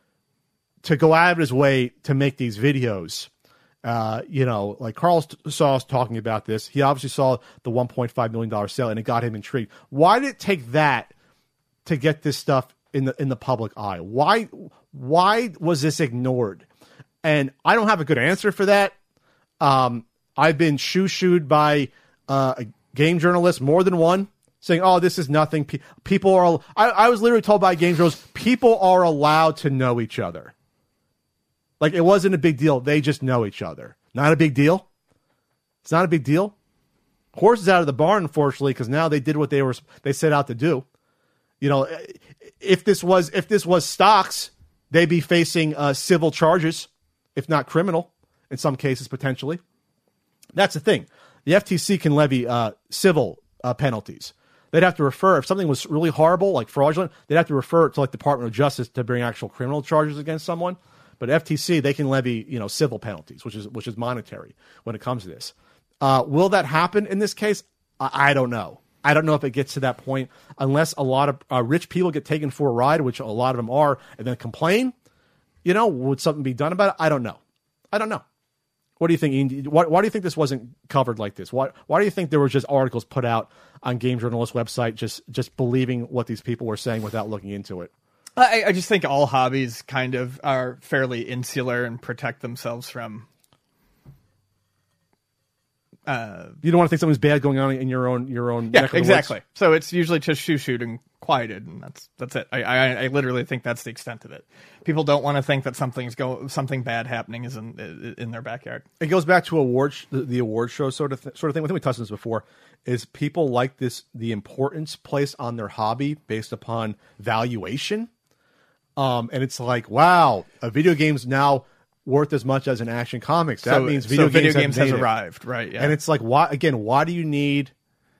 to go out of his way to make these videos? Uh, you know, like Carl saw us talking about this. He obviously saw the one point five million dollars sale, and it got him intrigued. Why did it take that to get this stuff in the in the public eye? Why why was this ignored? And I don't have a good answer for that. Um, I've been shoo-shooed by uh, a game journalist, more than one, saying, "Oh, this is nothing." Pe- people are. I, I was literally told by game journalists, people are allowed to know each other. Like, it wasn't a big deal. They just know each other. Not a big deal. It's not a big deal. Horse is out of the barn, unfortunately, because now they did what they were they set out to do. You know, if this was if this was stocks, they'd be facing uh, civil charges, if not criminal, in some cases potentially. That's the thing. The F T C can levy uh, civil uh, penalties. They'd have to refer, if something was really horrible, like fraudulent, they'd have to refer it to like the Department of Justice to bring actual criminal charges against someone. But F T C, they can levy, you know, civil penalties, which is which is monetary when it comes to this. Uh, will that happen in this case? I, I don't know. I don't know if it gets to that point unless a lot of uh, rich people get taken for a ride, which a lot of them are, and then complain. You know, would something be done about it? I don't know. I don't know. What do you think, Ian? Why, why do you think this wasn't covered like this? Why Why do you think there were just articles put out on Game Journalist's website just just believing what these people were saying without looking into it? I, I just think all hobbies kind of are fairly insular and protect themselves from. Uh, you don't want to think something's bad going on in your own your own. Yeah, neck of the exactly. woods. So it's usually just shoo shooting quieted, and that's that's it. I, I I literally think that's the extent of it. People don't want to think that something's go something bad happening is in in their backyard. It goes back to awards, the, the award show sort of th- sort of thing. I think we touched on this before. Is people like this the importance placed on their hobby based upon valuation? Um, and it's like, wow, a video game's now worth as much as an Action Comics. That so, means video so games, video games has it. arrived, right? Yeah. And it's like, why again? Why do you need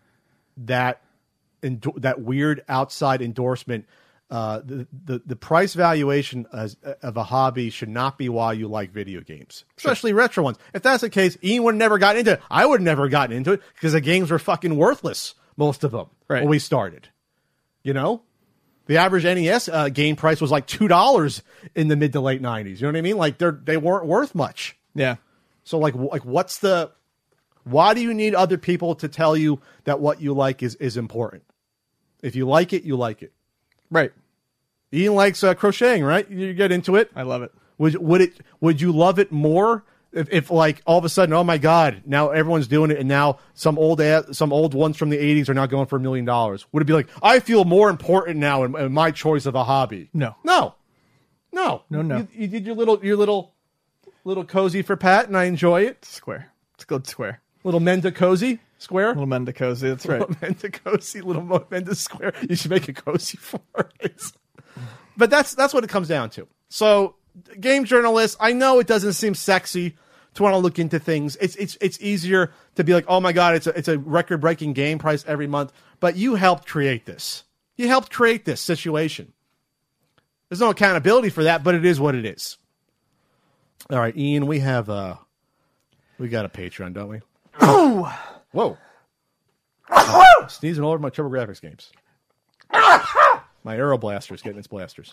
that endo- that weird outside endorsement? Uh, the, the the price valuation as, of a hobby should not be why you like video games, especially sure. retro ones. If that's the case, Ian would have never gotten into it. I would have never gotten into it because the games were fucking worthless, most of them, right. when we started. You know? The average N E S uh, game price was like two dollars in the mid to late nineties. You know what I mean? Like they're they weren't worth much. Yeah. So like like what's the? Why do you need other people to tell you that what you like is is important? If you like it, you like it. Right. Ian likes uh, crocheting, right? You get into it. I love it. Would would it would you love it more if, if like all of a sudden, oh my God, now everyone's doing it, and now some old ad, some old ones from the eighties are now going for a million dollars? Would it be like, I feel more important now in, in my choice of a hobby? No, no, no, no, no. You, you did your little your little little cozy for Pat, and I enjoy it. Square. It's a good square. Little Menda cozy square. Little Menda cozy. That's right. Little Menda cozy. Little Menda square. You should make a cozy for it. But that's that's what it comes down to. So, game journalists, I know it doesn't seem sexy to want to look into things. It's it's it's easier to be like, oh my God, it's a it's a record breaking game price every month. But you helped create this. You helped create this situation. There's no accountability for that, but it is what it is. All right, Ian, we have uh we got a Patreon, don't we? Oh, whoa! Sneezing all over my TurboGrafx games. My Aero Blaster is getting its blasters.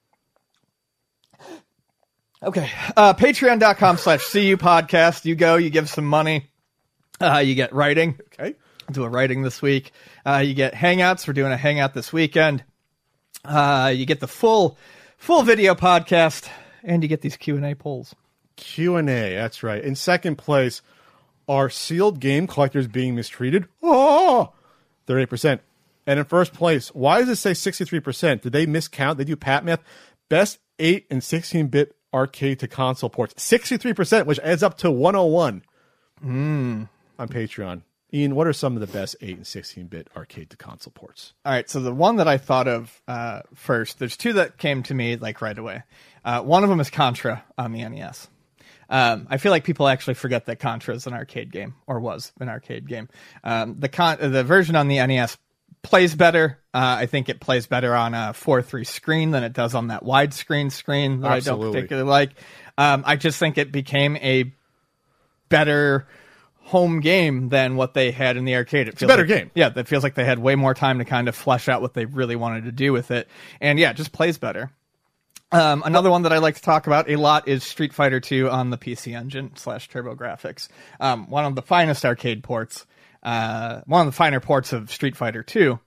Okay. Uh, Patreon.com slash CU podcast. You go, you give some money. Uh, you get writing. Okay. Do a writing this week. Uh, you get hangouts. We're doing a hangout this weekend. Uh, you get the full, full video podcast, and you get these Q and A polls. Q and A, that's right. In second place, are sealed game collectors being mistreated? Oh, thirty-eight percent. And in first place, why does it say sixty-three percent? Did they miscount? They do pat math. Best eight and sixteen-bit arcade to console ports. sixty-three percent, which adds up to one oh one mm. on Patreon. Ian, what are some of the best eight and sixteen-bit arcade to console ports? All right, so the one that I thought of uh, first, there's two that came to me like right away. Uh, one of them is Contra on the N E S. Um, I feel like people actually forget that Contra is an arcade game, or was an arcade game. Um, the con- the version on the N E S plays better. Uh, I think it plays better on a four three screen than it does on that widescreen screen that Absolutely. I don't particularly like. Um, I just think it became a better home game than what they had in the arcade. It It's a better like, game. Yeah, that feels like they had way more time to kind of flesh out what they really wanted to do with it. And yeah, it just plays better. Um, another one that I like to talk about a lot is Street Fighter two on the P C Engine slash TurboGrafx. Um, one of the finest arcade ports, uh, one of the finer ports of Street Fighter two.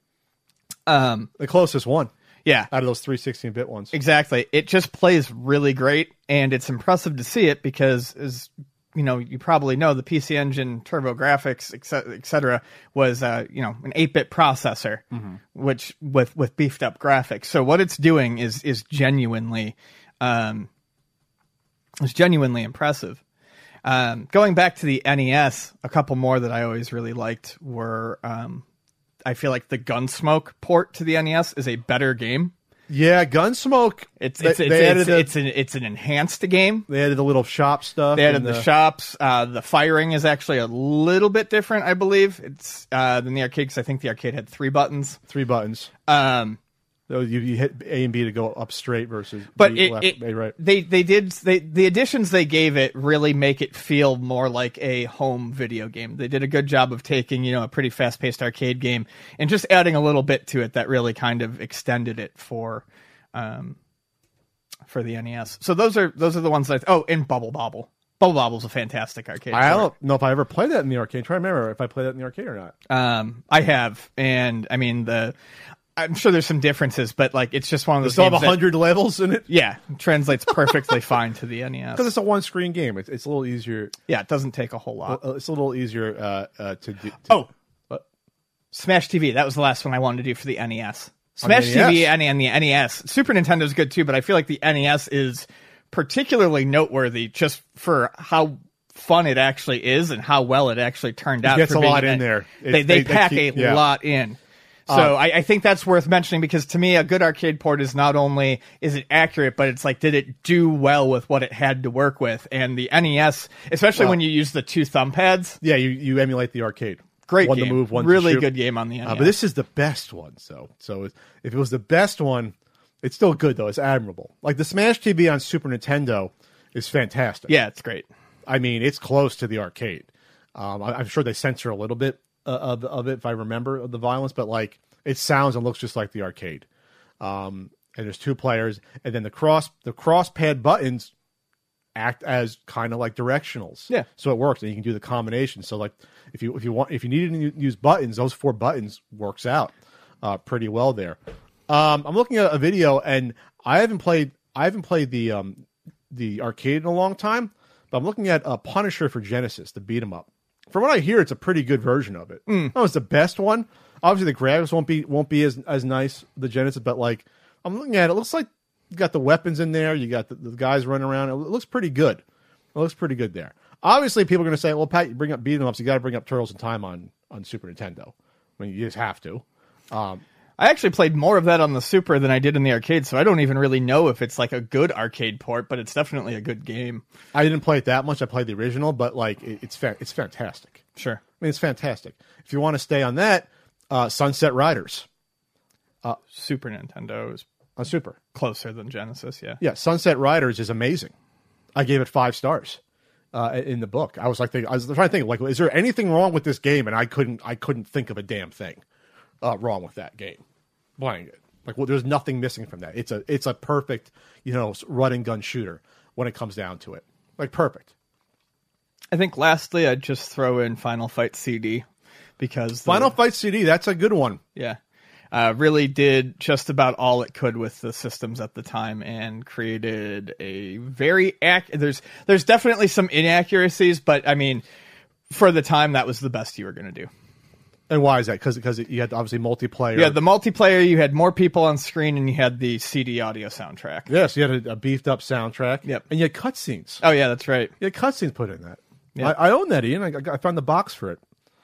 Um, The closest one yeah, out of those three sixteen-bit ones. exactly. It just plays really great, and it's impressive to see it because, as you know, you probably know, the P C Engine, TurboGrafx, et cetera, et cetera was uh, you know, an eight-bit processor, mm-hmm. which with with beefed up graphics. So what it's doing is is genuinely, um, is genuinely impressive. Um, going back to the N E S, a couple more that I always really liked were, um, I feel like the Gunsmoke port to the N E S is a better game. Yeah, Gunsmoke. It's they, it's it's, they it's, added a- it's an it's an enhanced game. They added the little shop stuff. They added and the shops. Uh, the firing is actually a little bit different, I believe. It's uh, than the arcade because I think the arcade had three buttons. Three buttons. Um, So you, you hit A and B to go up straight versus but B, it, left, it, A right. they they did they the additions they gave it really make it feel more like a home video game. They did a good job of taking, you know, a pretty fast paced arcade game and just adding a little bit to it that really kind of extended it for um for the N E S. So those are those are the ones that I, oh, and Bubble Bobble. Bubble Bobble's a fantastic arcade. I port. don't know if I ever played that in the arcade. I'm trying to remember if I played that in the arcade or not. Um, I have, and I mean the. I'm sure there's some differences, but like it's just one of They those. still have games a hundred levels in it that, yeah, translates perfectly fine to the N E S. because it's a one-screen game. It's, it's a little easier. Yeah, it doesn't take a whole lot. uh, It's a little easier uh, uh, to do. To, Oh, what? Smash T V. That was the last one I wanted to do for the N E S. On the Smash N E S? T V and, and the N E S. Super Nintendo's good too, but I feel like the N E S is particularly noteworthy just for how fun it actually is and how well it actually turned out. gets for a being lot an- in there. It- They, they, they- they pack keep- a yeah. lot in. So Uh, I, I think that's worth mentioning because to me, a good arcade port is not only is it accurate, but it's like, did it do well with what it had to work with? And the N E S, especially Well- when you use the two thumb pads, Yeah, you, you emulate the arcade. great one game. to move, one really to shoot. good game on the N E S. Uh, but this is the best one. So, so if it was the best one, it's still good though. It's admirable. Like the Smash T V on Super Nintendo is fantastic. yeah, it's great. I mean, it's close to the arcade. Um, I, I'm sure they censor a little bit uh, of, of it if I remember of the violence, but like it sounds and looks just like the arcade. Um, and there's two players, and then the cross the cross pad buttons act as kind of like directionals. Yeah. So it works, and you can do the combination. So like if you if you want if you needed to use buttons, those four buttons works out uh, pretty well there. Um, I'm looking at a video, and I haven't played I haven't played the um, the arcade in a long time. But I'm looking at a Punisher for Genesis, the beat 'em up. From what I hear, it's a pretty good version of it. Mm. Oh, it's the best one. Obviously, the graphics won't be won't be as as nice the Genesis, but like I'm looking at it, it looks like you got the weapons in there. You got the, the guys running around. It looks pretty good. It looks pretty good there. Obviously, people are going to say, "Well, Pat, you bring up beat 'em ups. You got to bring up Turtles in Time on on Super Nintendo." I mean, you just have to. Um, I actually played more of that on the Super than I did in the arcade, so I don't even really know if it's like a good arcade port, but it's definitely a good game. I didn't play it that much. I played the original, but like it, it's fa- it's fantastic. Sure. I mean, it's fantastic. If you want to stay on that, uh, Sunset Riders Super Nintendo is on Super. closer than Genesis, yeah. Yeah, Sunset Riders is amazing. I gave it five stars uh, in the book. I was like, I was trying to think, like, is there anything wrong with this game? And I couldn't, I couldn't think of a damn thing uh, wrong with that game. Playing it, like, well, there's nothing missing from that. It's a, it's a perfect, you know, run and gun shooter when it comes down to it. Like, perfect. I think lastly, I'd just throw in Final Fight C D because the, Final Fight C D, that's a good one. yeah, uh, really did just about all it could with the systems at the time and created a very ac- there's there's definitely some inaccuracies, but I mean, for the time, that was the best you were going to do. And why is that? Because because you had obviously multiplayer. You had the multiplayer, you had more people on screen, and you had the C D audio soundtrack. Yes, you had a, a beefed up soundtrack. Yep. And you had cutscenes. Oh yeah, that's right. You had cutscenes put in that. Yeah. I, I own that, Ian. I, I found the box for it.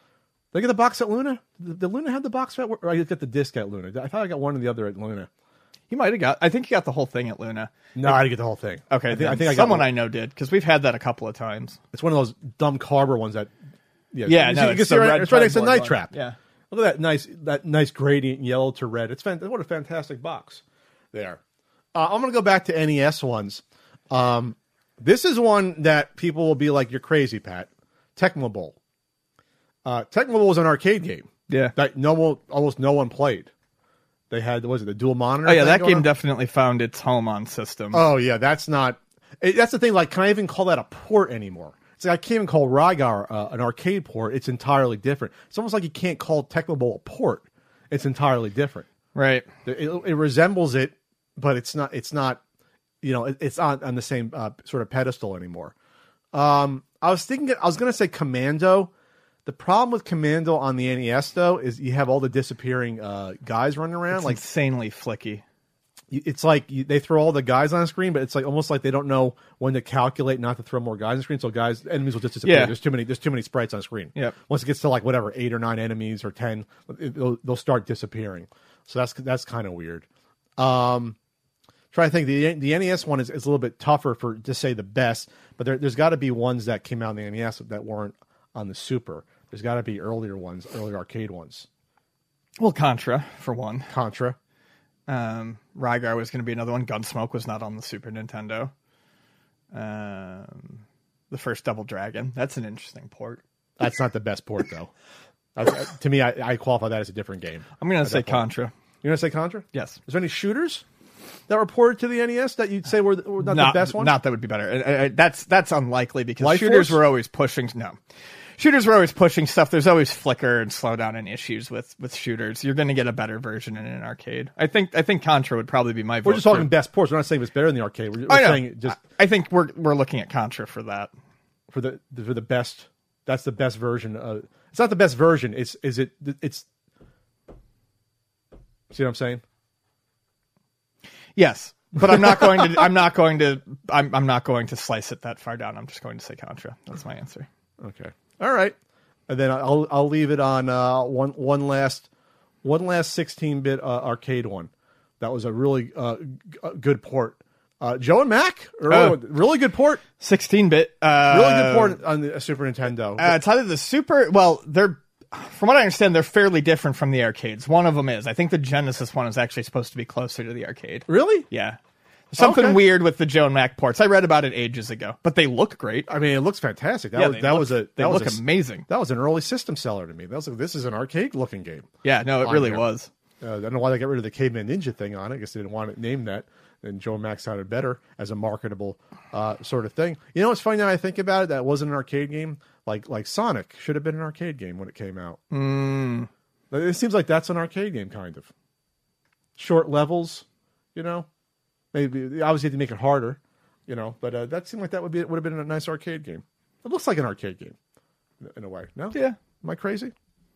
Did I get the box at Luna? Did, did Luna have the box set? Or I got the disc at Luna? I thought I got one or the other at Luna. He might have got. I think he got the whole thing at Luna. No, I didn't get the whole thing. Okay, I think I, think I got someone one. I know did because we've had that a couple of times. It's one of those dumb Carver ones that. Yeah, Yeah, you no, see, you can it's see the right, red it's right next to cardboard Night one. Trap. Yeah. Look at that nice that nice gradient yellow to red. It's fan- what a fantastic box there. Uh, I'm going to go back to N E S ones. Um, this is one that people will be like, "You're crazy, Pat." Tecmo Bowl. Uh, Tecmo Bowl was an arcade game. Yeah. That no one, almost no one played. They had, what was it, the dual monitor? Oh yeah, thing that going game on? definitely found its home on system. Oh yeah, that's not. It, that's the thing. Like, can I even call that a port anymore? It's like I can't even call Rygar uh, an arcade port. It's entirely different. It's almost like you can't call Tecmo Bowl a port. It's entirely different. Right. It, it, it resembles it, but it's not. It's not. You know, it, it's not on the same uh, sort of pedestal anymore. Um, I was thinking. I was going to say Commando. The problem with Commando on the N E S though is you have all the disappearing uh, guys running around. It's like insanely flicky. it's like you, they throw all the guys on the screen, but it's like almost like they don't know when to calculate not to throw more guys on the screen. So guys, enemies will just disappear. Yeah. There's too many. There's too many sprites on screen. Yep. Once it gets to like whatever eight or nine enemies or ten, it, they'll, they'll start disappearing. So that's that's kind of weird. Um, try to think. The the N E S one is, is a little bit tougher for to say the best, but there, there's got to be ones that came out on the N E S that weren't on the Super. There's got to be earlier ones, earlier arcade ones. Well, Contra for one. Contra. Um, Rygar was going to be another one. Gunsmoke was not on the Super Nintendo. Um, the first Double Dragon. That's an interesting port. That's not the best port though. That's, to me, I, I qualify that as a different game. I'm going to say that point. Contra. You're going to say Contra? Yes. Is there any shooters that were ported to the N E S that you'd say were, were not, not the best ones? Not that would be better. I, I, that's that's unlikely because Life shooters Force? were always pushing. No, shooters were always pushing stuff. There's always flicker and slowdown and issues with, with shooters. You're going to get a better version in an arcade. I think I think Contra would probably be my vote. We're just talking for, best ports. We're not saying it's better than the arcade. We're, we're I know. saying just I think we're we're looking at Contra for that. for the for the best. That's the best version. Of, it's not the best version. It's is it? It's. See what I'm saying? Yes, but I'm not going to. I'm not going to. I'm I'm not going to slice it that far down. I'm just going to say Contra. That's my answer. Okay. All right. And then I'll I'll leave it on uh, one one last one last sixteen bit uh, arcade one. That was a really uh, g- good port. Uh, Joe and Mac, really, Oh. really good port. sixteen bit. Uh, Really good port on the Super Nintendo. Uh, it's either the Super. Well, they're from what I understand, they're fairly different from the arcades. One of them is. I think the Genesis one is actually supposed to be closer to the arcade. Really? Yeah. There's something Okay. weird with the Joe and Mac ports. I read about it ages ago, but they look great. I mean, it looks fantastic. That Yeah, was they that look- was a they that look was a, amazing. That was an early system seller to me. That was like, this is an arcade looking game. Yeah, no, it On really there. was. Uh, I don't know why they got rid of the Caveman Ninja thing on it. I guess they didn't want it named that. And Joe and Mac sounded better as a marketable uh, sort of thing. You know what's funny now I think about it? That wasn't an arcade game. Like like Sonic should have been an arcade game when it came out. Mm. It seems like that's an arcade game, kind of. Short levels, you know. Maybe obviously you have to make it harder, you know. But uh, that seemed like that would be would have been a nice arcade game. It looks like an arcade game, in- in a way. No, Yeah, am I crazy?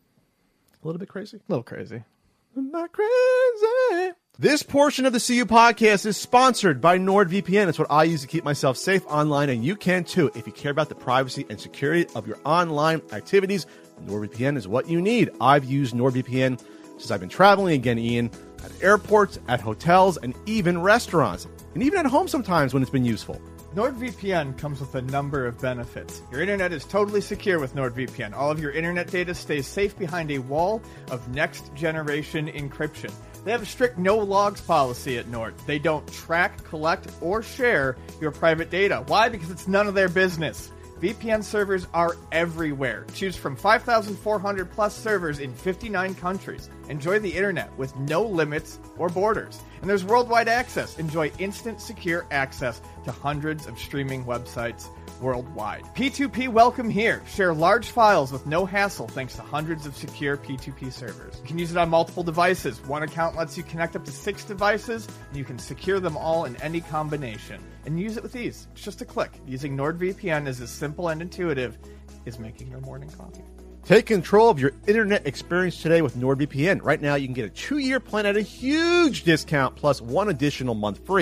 A little bit crazy. a little crazy. Am I crazy? This portion of the C U podcast is sponsored by NordVPN. It's what I use to keep myself safe online, and you can too. If you care about the privacy and security of your online activities, NordVPN is what you need. I've used NordVPN since I've been traveling, again, Ian, at airports, at hotels, and even restaurants, and even at home sometimes when it's been useful. NordVPN comes with a number of benefits. Your internet is totally secure with NordVPN. All of your internet data stays safe behind a wall of next-generation encryption. They have a strict no-logs policy at Nord. They don't track, collect, or share your private data. Why? Because it's none of their business. V P N servers are everywhere. Choose from five thousand four hundred plus servers in fifty-nine countries. Enjoy the internet with no limits or borders. And there's worldwide access. Enjoy instant, secure access to hundreds of streaming websites worldwide. P two P welcome here. Share large files with no hassle thanks to hundreds of secure P two P servers. You can use it on multiple devices. One account lets you connect up to six devices, and you can secure them all in any combination. And use it with ease. It's just a click. Using NordVPN is as simple and intuitive as making your morning coffee. Take control of your internet experience today with NordVPN. Right now, you can get a two-year plan at a huge discount plus one additional month free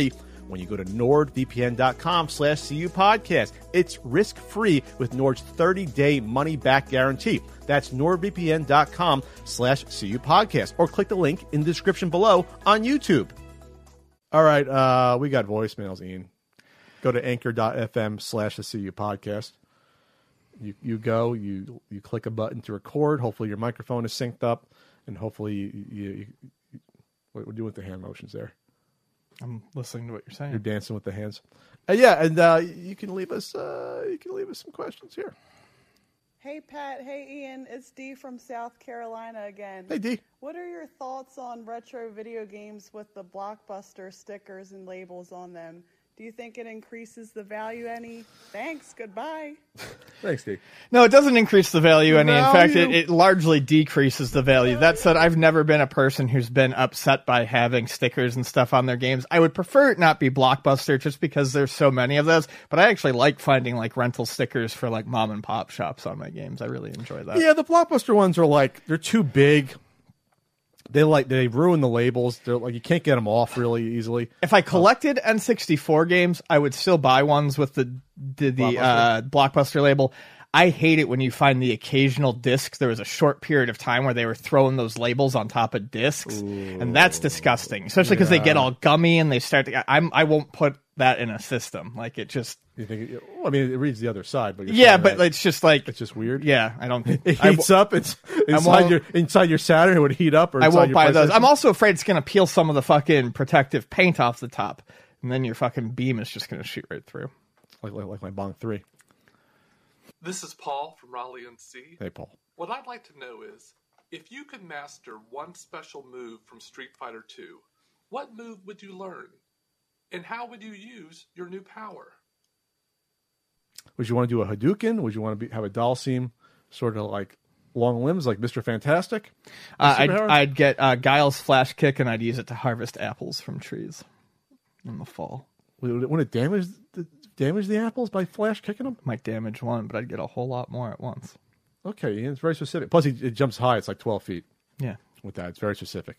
when you go to nordvpn.com slash CU podcast. It's risk-free with Nord's thirty-day money-back guarantee. That's nordvpn.com slash CU podcast. Or click the link in the description below on YouTube. All right, uh, we got voicemails, Ian. Go to anchor.fm slash the CU podcast. You you go, you you click a button to record. Hopefully your microphone is synced up, and hopefully you, you, you what we're doing with the hand motions there. I'm listening to what you're saying. You're dancing with the hands. Uh, yeah, and uh, you can leave us uh, you can leave us some questions here. Hey, Pat. Hey, Ian. It's Dee from South Carolina again. Hey, Dee. What are your thoughts on retro video games with the Blockbuster stickers and labels on them? Do you think it increases the value any? Thanks. Goodbye. Thanks, Dee. No, it doesn't increase the value any. In Value. fact, it, it largely decreases the value. That said, I've never been a person who's been upset by having stickers and stuff on their games. I would prefer it not be Blockbuster just because there's so many of those, but I actually like finding like rental stickers for like mom and pop shops on my games. I really enjoy that. Yeah, the Blockbuster ones are like, they're too big. They like they ruin the labels. They're like you can't get them off really easily. If I collected N sixty-four games, I would still buy ones with the the, the Blockbuster. Uh, Blockbuster label. I hate it when you find the occasional disc. There was a short period of time where they were throwing those labels on top of discs, Ooh. and that's disgusting. Especially because yeah. they get all gummy and they start to. I'm I won't put that in a system. Like it just. You think? It, well, I mean, it reads the other side, but you're yeah, but that, it's just like it's just weird. Yeah, I don't. It heats I, up. It's inside your inside your Saturn. It would heat up. Or I won't buy those. I'm also afraid it's going to peel some of the fucking protective paint off the top, and then your fucking beam is just going to shoot right through. Like like, like my Bong three. This is Paul from Raleigh, N C. Hey, Paul. What I'd like to know is, if you could master one special move from Street Fighter two, what move would you learn? And how would you use your new power? Would you want to do a Hadouken? Would you want to be, have a Dalsim sort of like long limbs like Mister Fantastic? Uh, I'd, I'd get uh, Guile's Flash Kick, and I'd use it to harvest apples from trees in the fall. Would it, would it damage the, damage the apples by Flash kicking them? Might damage one, but I'd get a whole lot more at once. Okay, Ian, it's very specific. Plus, it, it jumps high. It's like twelve feet. Yeah. With that, it's very specific.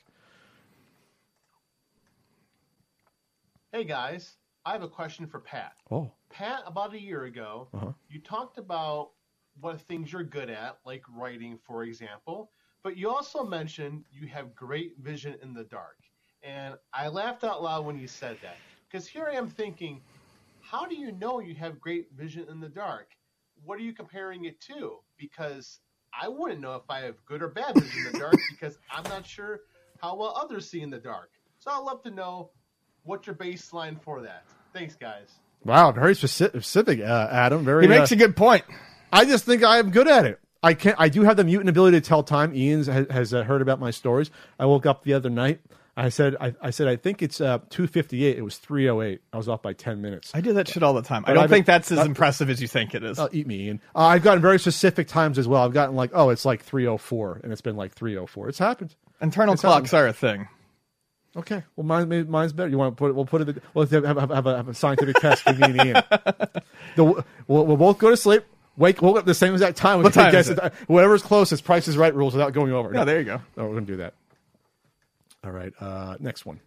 Hey, guys. I have a question for Pat. Oh. Pat, about a year ago, uh-huh. you talked about what things you're good at, like writing, for example, but you also mentioned you have great vision in the dark. And I laughed out loud when you said that, because here I am thinking, how do you know you have great vision in the dark? What are you comparing it to? Because I wouldn't know if I have good or bad vision in the dark because I'm not sure how well others see in the dark. So I'd love to know what's your baseline for that. Thanks, guys. Wow, very specific, uh, Adam. Very. He makes uh, a good point. I just think I'm good at it. I can't. I do have the mutant ability to tell time. Ian has, has uh, heard about my stories. I woke up the other night. I said, I, I said, I think it's uh, two fifty-eight. It was three oh eight. I was off by ten minutes. I do that shit all the time. But I don't I've, think that's as uh, impressive as you think it is. Uh, eat me, Ian. Uh, I've gotten very specific times as well. I've gotten like, oh, it's like three oh four, and it's been like three oh four. It's happened. Internal it's clocks happened. are a thing. Okay, well, mine, maybe mine's better. You want to put it? We'll put it. We'll have, have, have, a, have a scientific test for me and Ian. The, we'll, we'll both go to sleep. Wake, woke up at the same exact time. We what time guess is it? Whatever's closest. Price is Right rules without going over. No, there you go. No, we're gonna do that. All right, uh, next one.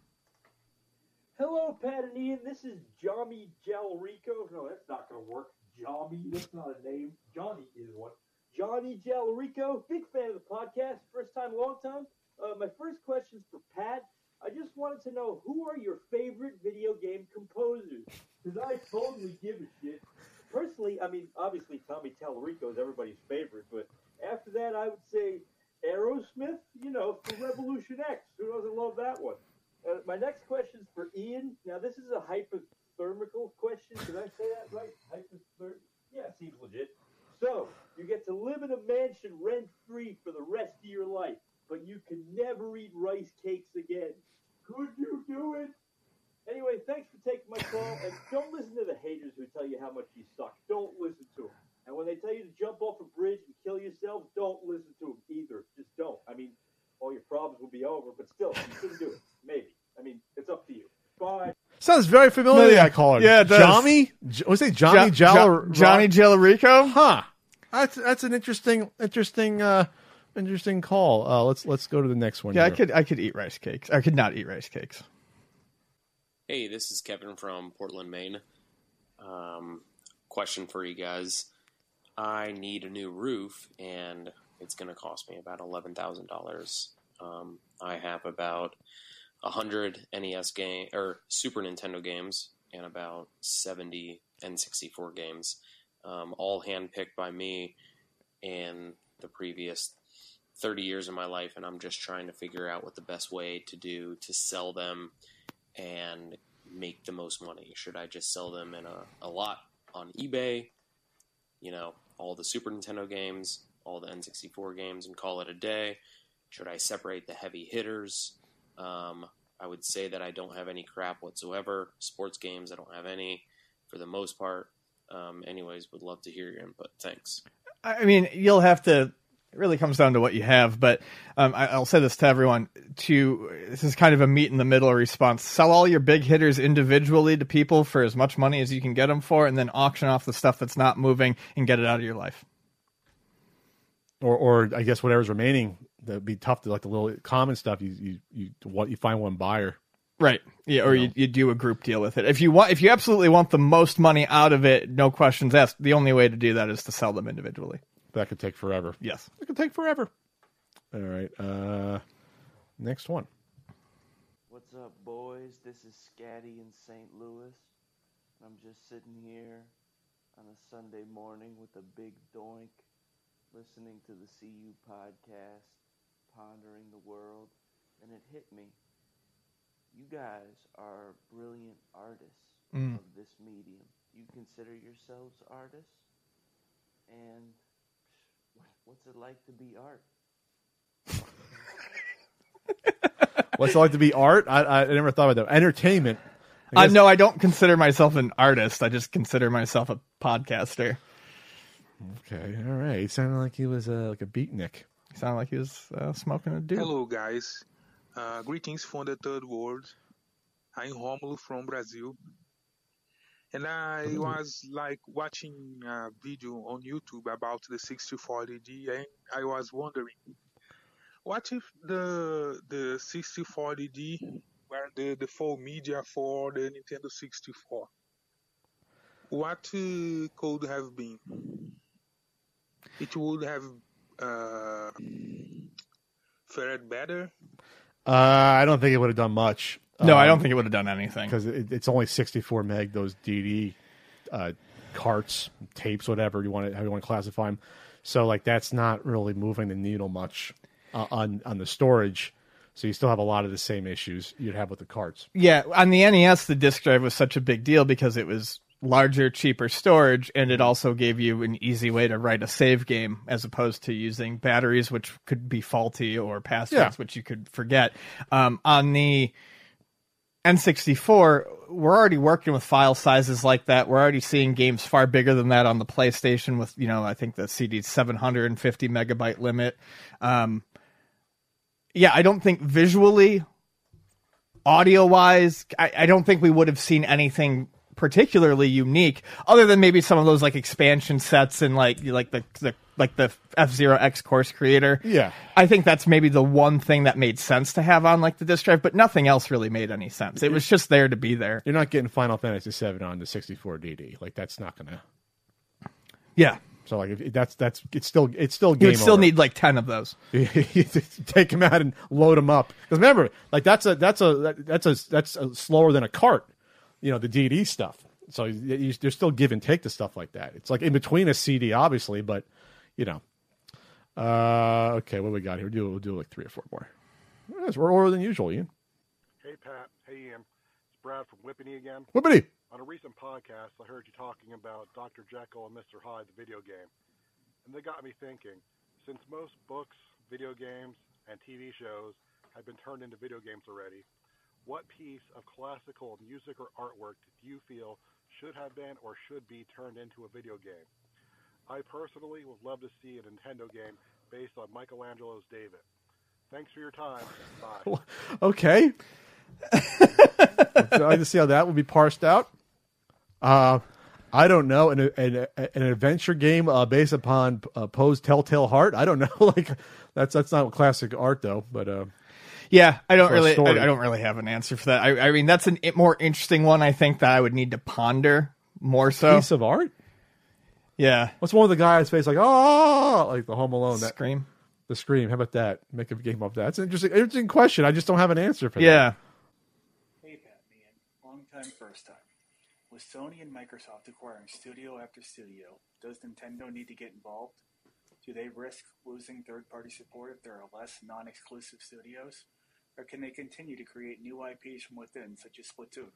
Hello, Pat and Ian. This is Johnny Jalarico. No, that's not gonna work. Johnny, that's not a name. Johnny is one. Johnny Jalarico, big fan of the podcast. First time, long time. Uh, my first question's for Pat. I just wanted to know, who are your favorite video game composers? Because I totally give a shit. Personally, I mean, obviously Tommy Tallarico is everybody's favorite, but after that I would say Aerosmith, you know, for Revolution X. Who doesn't love that one? Uh, my next question is for Ian. Now, this is a hypothermical question. Did I say that right? Hypothermical? Yeah, seems legit. So, you get to live in a mansion rent-free for the rest of your life, but you can never eat rice cakes again. Could you do it? Anyway, thanks for taking my call, and don't listen to the haters who tell you how much you suck. Don't listen to them. And when they tell you to jump off a bridge and kill yourself, don't listen to them either. Just don't. I mean, all your problems will be over, but still, you shouldn't do it. Maybe. I mean, it's up to you. Bye. Sounds very familiar. Yeah, I call it. Yeah, it does. Johnny? What's it? Johnny jo- Jall- jo- Johnny Jalarico? Huh. That's that's an interesting interesting uh, interesting call. Uh, let's let's go to the next one. Yeah, here. I could I could eat rice cakes. I could not eat rice cakes. Hey, this is Kevin from Portland, Maine. Um, question for you guys. I need a new roof, and it's going to cost me about eleven thousand dollars. Um, I have about one hundred N E S game or Super Nintendo games and about seventy N sixty-four games, um, all handpicked by me in the previous thirty years of my life, and I'm just trying to figure out what the best way to do to sell them and make the most money. Should I just sell them in a, a lot on eBay, you know, all the Super Nintendo games, all the N sixty-four games, and call it a day? Should I separate the heavy hitters? Um, I would say that I don't have any crap whatsoever. Sports games, I don't have any for the most part. Um, anyways, would love to hear your input. Thanks. I mean, you'll have to, it really comes down to what you have, but um, I, I'll say this to everyone, to this is kind of a meet in the middle response. Sell all your big hitters individually to people for as much money as you can get them for, and then auction off the stuff that's not moving and get it out of your life. Or, or I guess whatever's remaining, that'd be tough to, like the little common stuff. You, you, you, what you find one buyer, right? Yeah, or you, know. you you do a group deal with it. If you want, if you absolutely want the most money out of it, no questions asked. The only way to do that is to sell them individually. That could take forever. Yes, it could take forever. All right, uh, next one. What's up, boys? This is Scatty in Saint Louis. I'm just sitting here on a Sunday morning with a big doink, listening to the C U podcast, pondering the world, and it hit me. You guys are brilliant artists mm. of this medium. You consider yourselves artists? And what's it like to be art? What's it like to be art? I, I never thought about that. Entertainment. I uh, no, I don't consider myself an artist. I just consider myself a podcaster. Okay, all right. He sounded like he was uh, like a beatnik. He sounded like he was uh, smoking a doobie. Hello, guys. Uh, greetings from the third world. I'm Romulo from Brazil. And I was like watching a video on YouTube about the sixty-four D D, and I was wondering, what if the the sixty-four D D were the, the full media for the Nintendo sixty-four? What uh, could have been? It would have uh, fared better? Uh, I don't think it would have done much. No, um, I don't think it would have done anything. Because it, it's only sixty-four meg, those D D uh, carts, tapes, whatever you want to, how you want to classify them. So, like, that's not really moving the needle much uh, on, on the storage. So you still have a lot of the same issues you'd have with the carts. Yeah, on the N E S, the disk drive was such a big deal because it was larger, cheaper storage, and it also gave you an easy way to write a save game as opposed to using batteries, which could be faulty, or passwords, yeah. which you could forget. Um, on the N sixty-four, we're already working with file sizes like that. We're already seeing games far bigger than that on the PlayStation with, you know, I think the C D's seven hundred fifty megabyte limit. Um, yeah, I don't think visually, audio-wise, I, I don't think we would have seen anything particularly unique, other than maybe some of those like expansion sets and like like the, the like the F-Zero X Course Creator. Yeah, I think that's maybe the one thing that made sense to have on like the disc drive, but nothing else really made any sense. It was just there to be there. You're not getting Final Fantasy seven on the sixty-four D D. Like, that's not gonna. Yeah. So like if that's that's it's still it's still game you would still over. need like ten of those. Take them out and load them up. Because remember, like that's a that's a that's a that's a slower than a cart. You know, the D D stuff. So you, you, there's still give and take to stuff like that. It's like in between a C D, obviously, but you know. Uh, okay, what we got here? We'll do we'll do like three or four more. Yes, we're older than usual, Ian. Hey Pat, hey Ian, it's Brad from Whippany again. Whippany. On a recent podcast, I heard you talking about Doctor Jekyll and Mister Hyde, the video game, and they got me thinking. Since most books, video games, and T V shows have been turned into video games already, what piece of classical music or artwork do you feel should have been or should be turned into a video game? I personally would love to see a Nintendo game based on Michelangelo's David. Thanks for your time. Bye. Okay. I'd like to see how that would be parsed out. Uh, I don't know. An, an, an adventure game uh, based upon uh, Poe's Telltale Heart? I don't know. Like that's that's not classic art, though. But uh... Yeah, I don't for a really, I, story. I don't really have an answer for that. I, I mean, that's a more interesting one. I think that I would need to ponder more so. Piece of art. Yeah. What's one of the guys' face like, oh, like the Home Alone? That, Scream. The Scream. How about that? Make a game of that. That's an interesting, interesting question. I just don't have an answer for Yeah. that. Hey, Pat, me and long time, first time. With Sony and Microsoft acquiring studio after studio, does Nintendo need to get involved? Do they risk losing third-party support if there are less non-exclusive studios? Or can they continue to create new I Ps from within, such as Splatoon?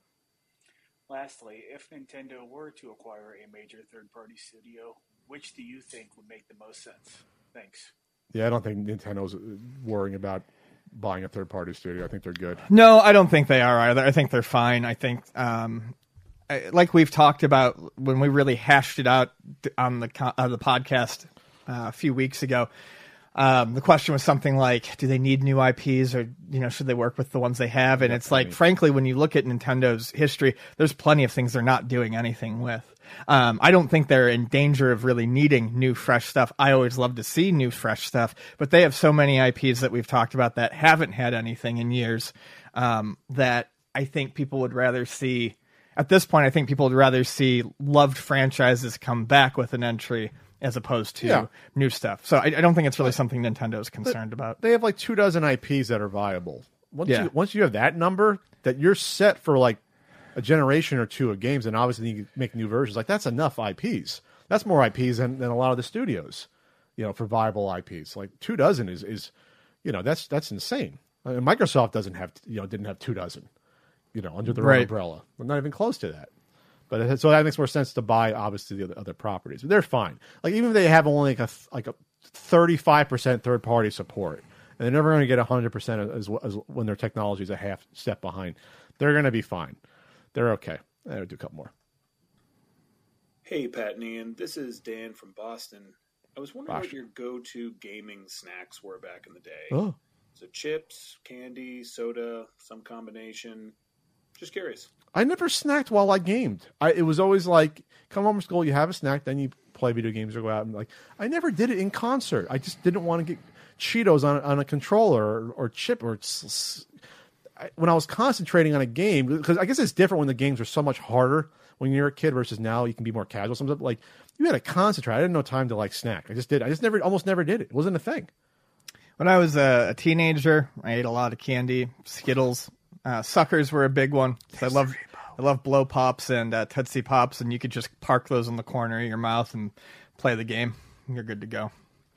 Lastly, if Nintendo were to acquire a major third-party studio, which do you think would make the most sense? Thanks. Yeah, I don't think Nintendo's worrying about buying a third-party studio. I think they're good. No, I don't think they are either. I think they're fine. I think, um, I, like we've talked about when we really hashed it out on the co- uh, the podcast uh, a few weeks ago. Um, the question was something like, do they need new I Ps, or you know, should they work with the ones they have? And it's like, frankly, when you look at Nintendo's history, there's plenty of things they're not doing anything with. Um, I don't think they're in danger of really needing new, fresh stuff. I always love to see new, fresh stuff, but they have so many I Ps that we've talked about that haven't had anything in years, um, that I think people would rather see. At this point, I think people would rather see loved franchises come back with an entry as opposed to Yeah. new stuff. So I, I don't think it's really something Nintendo's concerned about. They have like two dozen I Ps that are viable. Once Yeah. you once you have that number, that you're set for like a generation or two of games, and obviously you make new versions. Like that's enough I Ps. That's more I Ps than, than a lot of the studios, you know, for viable I Ps. Like two dozen is is, you know, that's that's insane. I mean, Microsoft doesn't have, you know, didn't have two dozen, you know, under their own Right. umbrella. We're not even close to that. But it, so that makes more sense to buy, obviously, the other, other properties. But they're fine. Like even if they have only like a like a thirty-five percent third party support, and they're never going to get a hundred percent as as when their technology is a half step behind, they're going to be fine. They're okay. I'll do a couple more. Hey, Pat and Ian. This is Dan from Boston. I was wondering what Boston. your go-to gaming snacks were back in the day. Oh. So chips, candy, soda, some combination. Just curious. I never snacked while I gamed. I, it was always like, come home from school, you have a snack, then you play video games or go out and like. I never did it in concert. I just didn't want to get Cheetos on on a controller or, or chip or. s- s- I, when I was concentrating on a game, because I guess it's different when the games are so much harder when you're a kid versus now you can be more casual. Sometimes like you had to concentrate. I didn't know time to like snack. I just did. I just never, almost never did it. It wasn't a thing. When I was a, a teenager, I ate a lot of candy, Skittles. Uh, suckers were a big one. I love, I love Blow Pops and uh, Tootsie Pops, and you could just park those in the corner of your mouth and play the game. You're good to go.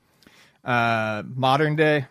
Uh, modern day,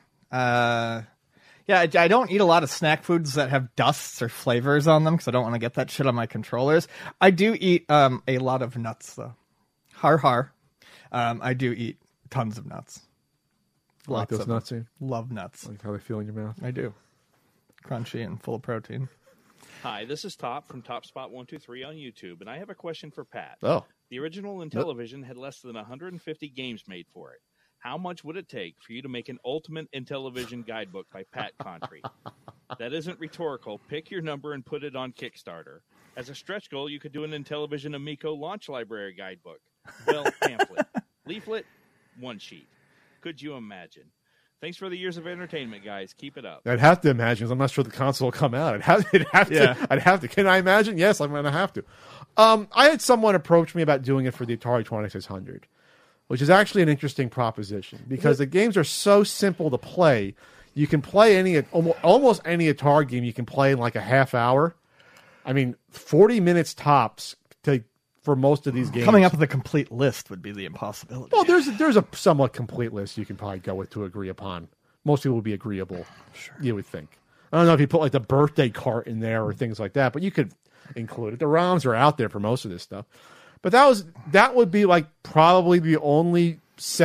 uh, yeah, I, I don't eat a lot of snack foods that have dusts or flavors on them because I don't want to get that shit on my controllers. I do eat um, a lot of nuts, though. Har har. Um, I do eat tons of nuts. I like Lots those of them. nuts, Ian? Love nuts. Like how they feel in your mouth. I do. Crunchy and full of protein. Hi, this is Top from Top Spot one two three on YouTube, and I have a question for Pat. Oh. The original Intellivision had less than one hundred fifty games made for it. How much would it take for you to make an Ultimate Intellivision guidebook by Pat Contry? That isn't rhetorical. Pick your number and put it on Kickstarter. As a stretch goal, you could do an Intellivision Amico launch library guidebook. Well, pamphlet. Leaflet, one sheet. Could you imagine? Thanks for the years of entertainment, guys. Keep it up. I'd have to imagine, 'cause I'm not sure the console will come out. I'd have, I'd have Yeah. to. I'd have to. Can I imagine? Yes, I'm going to have to. Um, I had someone approach me about doing it for the Atari twenty-six hundred, which is actually an interesting proposition because the games are so simple to play. You can play any almost, almost any Atari game. You can play in like a half hour. I mean, forty minutes tops to for most of these games. Coming up with a complete list would be the impossibility. Well, there's there's a somewhat complete list you can probably go with to agree upon. Most people would be agreeable. Sure. You would think. I don't know if you put like the birthday cart in there or things like that, but you could include it. The ROMs are out there for most of this stuff. But that was that would be like probably the only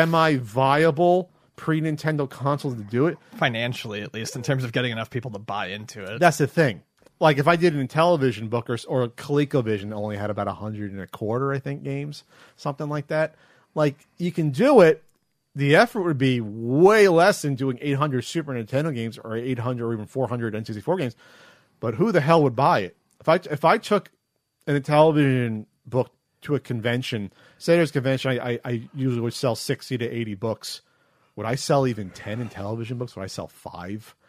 semi-viable pre-Nintendo console to do it. Financially, at least, in terms of getting enough people to buy into it. That's the thing. Like if I did an Intellivision book or or ColecoVision only had about a hundred and a quarter, I think, games, something like that. Like you can do it. The effort would be way less than doing eight hundred Super Nintendo games or eight hundred or even four hundred N sixty-four games. But who the hell would buy it? If I if I took an Intellivision book to a convention, say there's a convention, I, I, I usually would sell sixty to eighty books. Would I sell even ten Intellivision books? Would I sell five?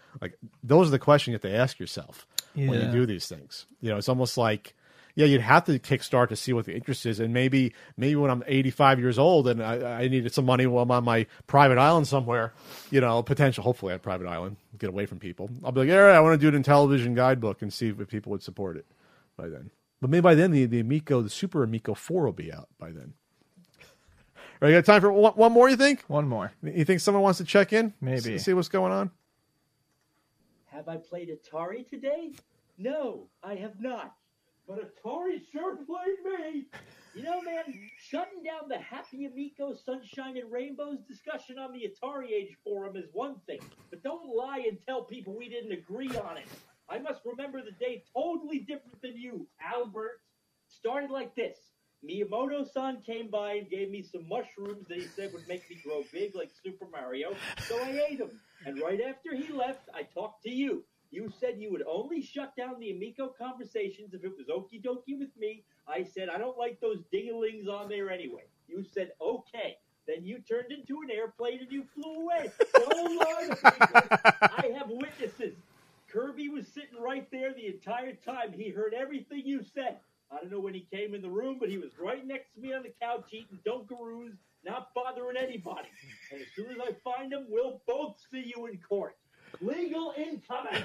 Like those are the questions you have to ask yourself when you Yeah. do these things. You know, it's almost like, yeah, you'd have to kickstart to see what the interest is, and maybe maybe when I'm eighty-five years old and I, I needed some money while I'm on my private island somewhere, you know, potential. Hopefully, I have a private island, get away from people. I'll be like, all right, I want to do it in television guidebook and see if people would support it by then. But maybe by then the the Amico, the Super Amico four will be out by then. All right, you got time for one, one more? You think? One more. You think someone wants to check in? Maybe. See, see what's going on. Have I played Atari today? No, I have not. But Atari sure played me. You know, man, shutting down the Happy Amico Sunshine and Rainbows discussion on the Atari Age forum is one thing, but don't lie and tell people we didn't agree on it. I must remember the day totally different than you, Albert. Started like this. Miyamoto-san came by and gave me some mushrooms that he said would make me grow big like Super Mario, so I ate them. And right after he left, I talked to you. You said you would only shut down the Amico conversations if it was okie dokie with me. I said, I don't like those dinglings on there anyway. You said, okay. Then you turned into an airplane and you flew away. Don't lie to people. I have witnesses. Kirby was sitting right there the entire time. He heard everything you said. I don't know when he came in the room, but he was right next to me on the couch eating Dunkaroos, not bothering anybody. And as soon as I find him, we'll both see you in court. Legal incoming.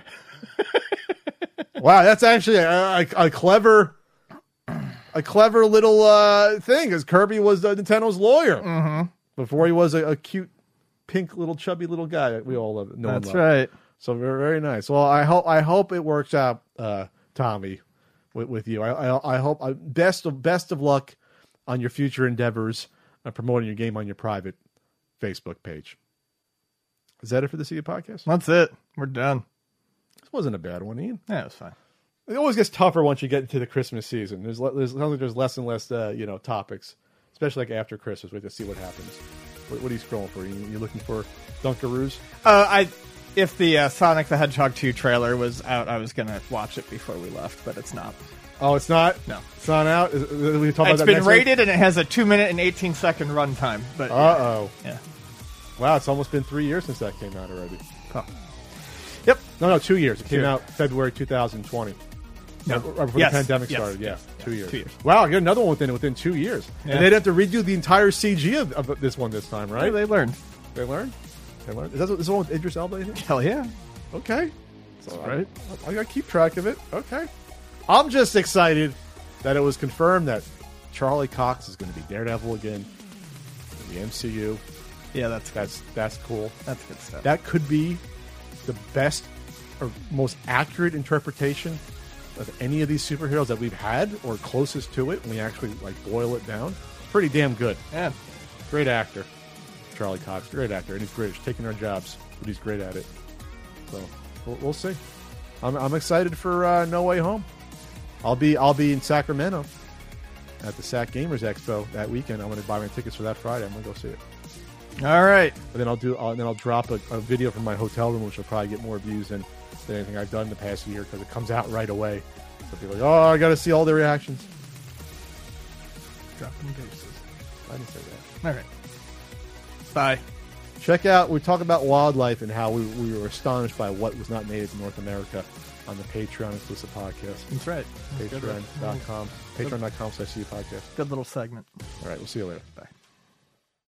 Wow, that's actually a, a, a clever, a clever little uh, thing. Because Kirby was uh, Nintendo's lawyer Mhm. before he was a, a cute, pink, little chubby little guy that we all love. Know and That's love. right. So very, very nice. Well, I hope I hope it works out, uh, Tommy, with, with you. I I, I hope I, best of best of luck on your future endeavors, uh, promoting your game on your private Facebook page. Is that it for the C D podcast? That's it. We're done. This wasn't a bad one, Ian. Yeah, it was fine. It always gets tougher once you get into the Christmas season. There's le- there's sounds like there's less and less uh, you know topics, especially like after Christmas. We have to see what happens. What, what are you scrolling for? You, you looking for Dunkaroos? Uh, I if the uh, Sonic the Hedgehog two trailer was out, I was gonna watch it before we left, but it's not. Oh, it's not. No, it's not out. Is, is, we talk about it's that been next rated week? and it has a two minute and eighteen second runtime. But Uh oh. Yeah. Wow, it's almost been three years since that came out already. Oh. Yep. No, no, two years. It came Two. out February two thousand twenty. No. Right before Yes. the pandemic Yes. started. Yeah, Yes. two Yes. years. Two years. Wow, I got another one within within two years. Yeah. And they'd have to redo the entire C G of, of this one this time, right? Yeah, they learned. They learned. They learned. Is that is the one with Idris Elba? In it? Hell yeah. Okay. So That's I, right. I, I got to keep track of it. Okay. I'm just excited that it was confirmed that Charlie Cox is going to be Daredevil again in the M C U. Yeah, that's that's that's cool. That's good stuff. That could be the best or most accurate interpretation of any of these superheroes that we've had, or closest to it, when we actually like boil it down. Pretty damn good. Yeah. Great actor, Charlie Cox. Great actor, and he's great. He's taking our jobs, but he's great at it. So we'll, we'll see. I'm I'm excited for uh, No Way Home. I'll be I'll be in Sacramento at the Sac Gamers Expo that weekend. I'm going to buy my tickets for that Friday. I'm going to go see it. All right. And then I'll do. Uh, then I'll drop a, a video from my hotel room, which will probably get more views than, than anything I've done in the past year because it comes out right away. So people are like, oh, I got to see all the reactions. Dropping deuces. I didn't say that. All right. Bye. Check out. We talk about wildlife and how we, we were astonished by what was not native to North America on the Patreon exclusive podcast. That's right. Patreon dot com. Good. Patreon dot com slash C podcast. Good little segment. All right. We'll see you later. Bye.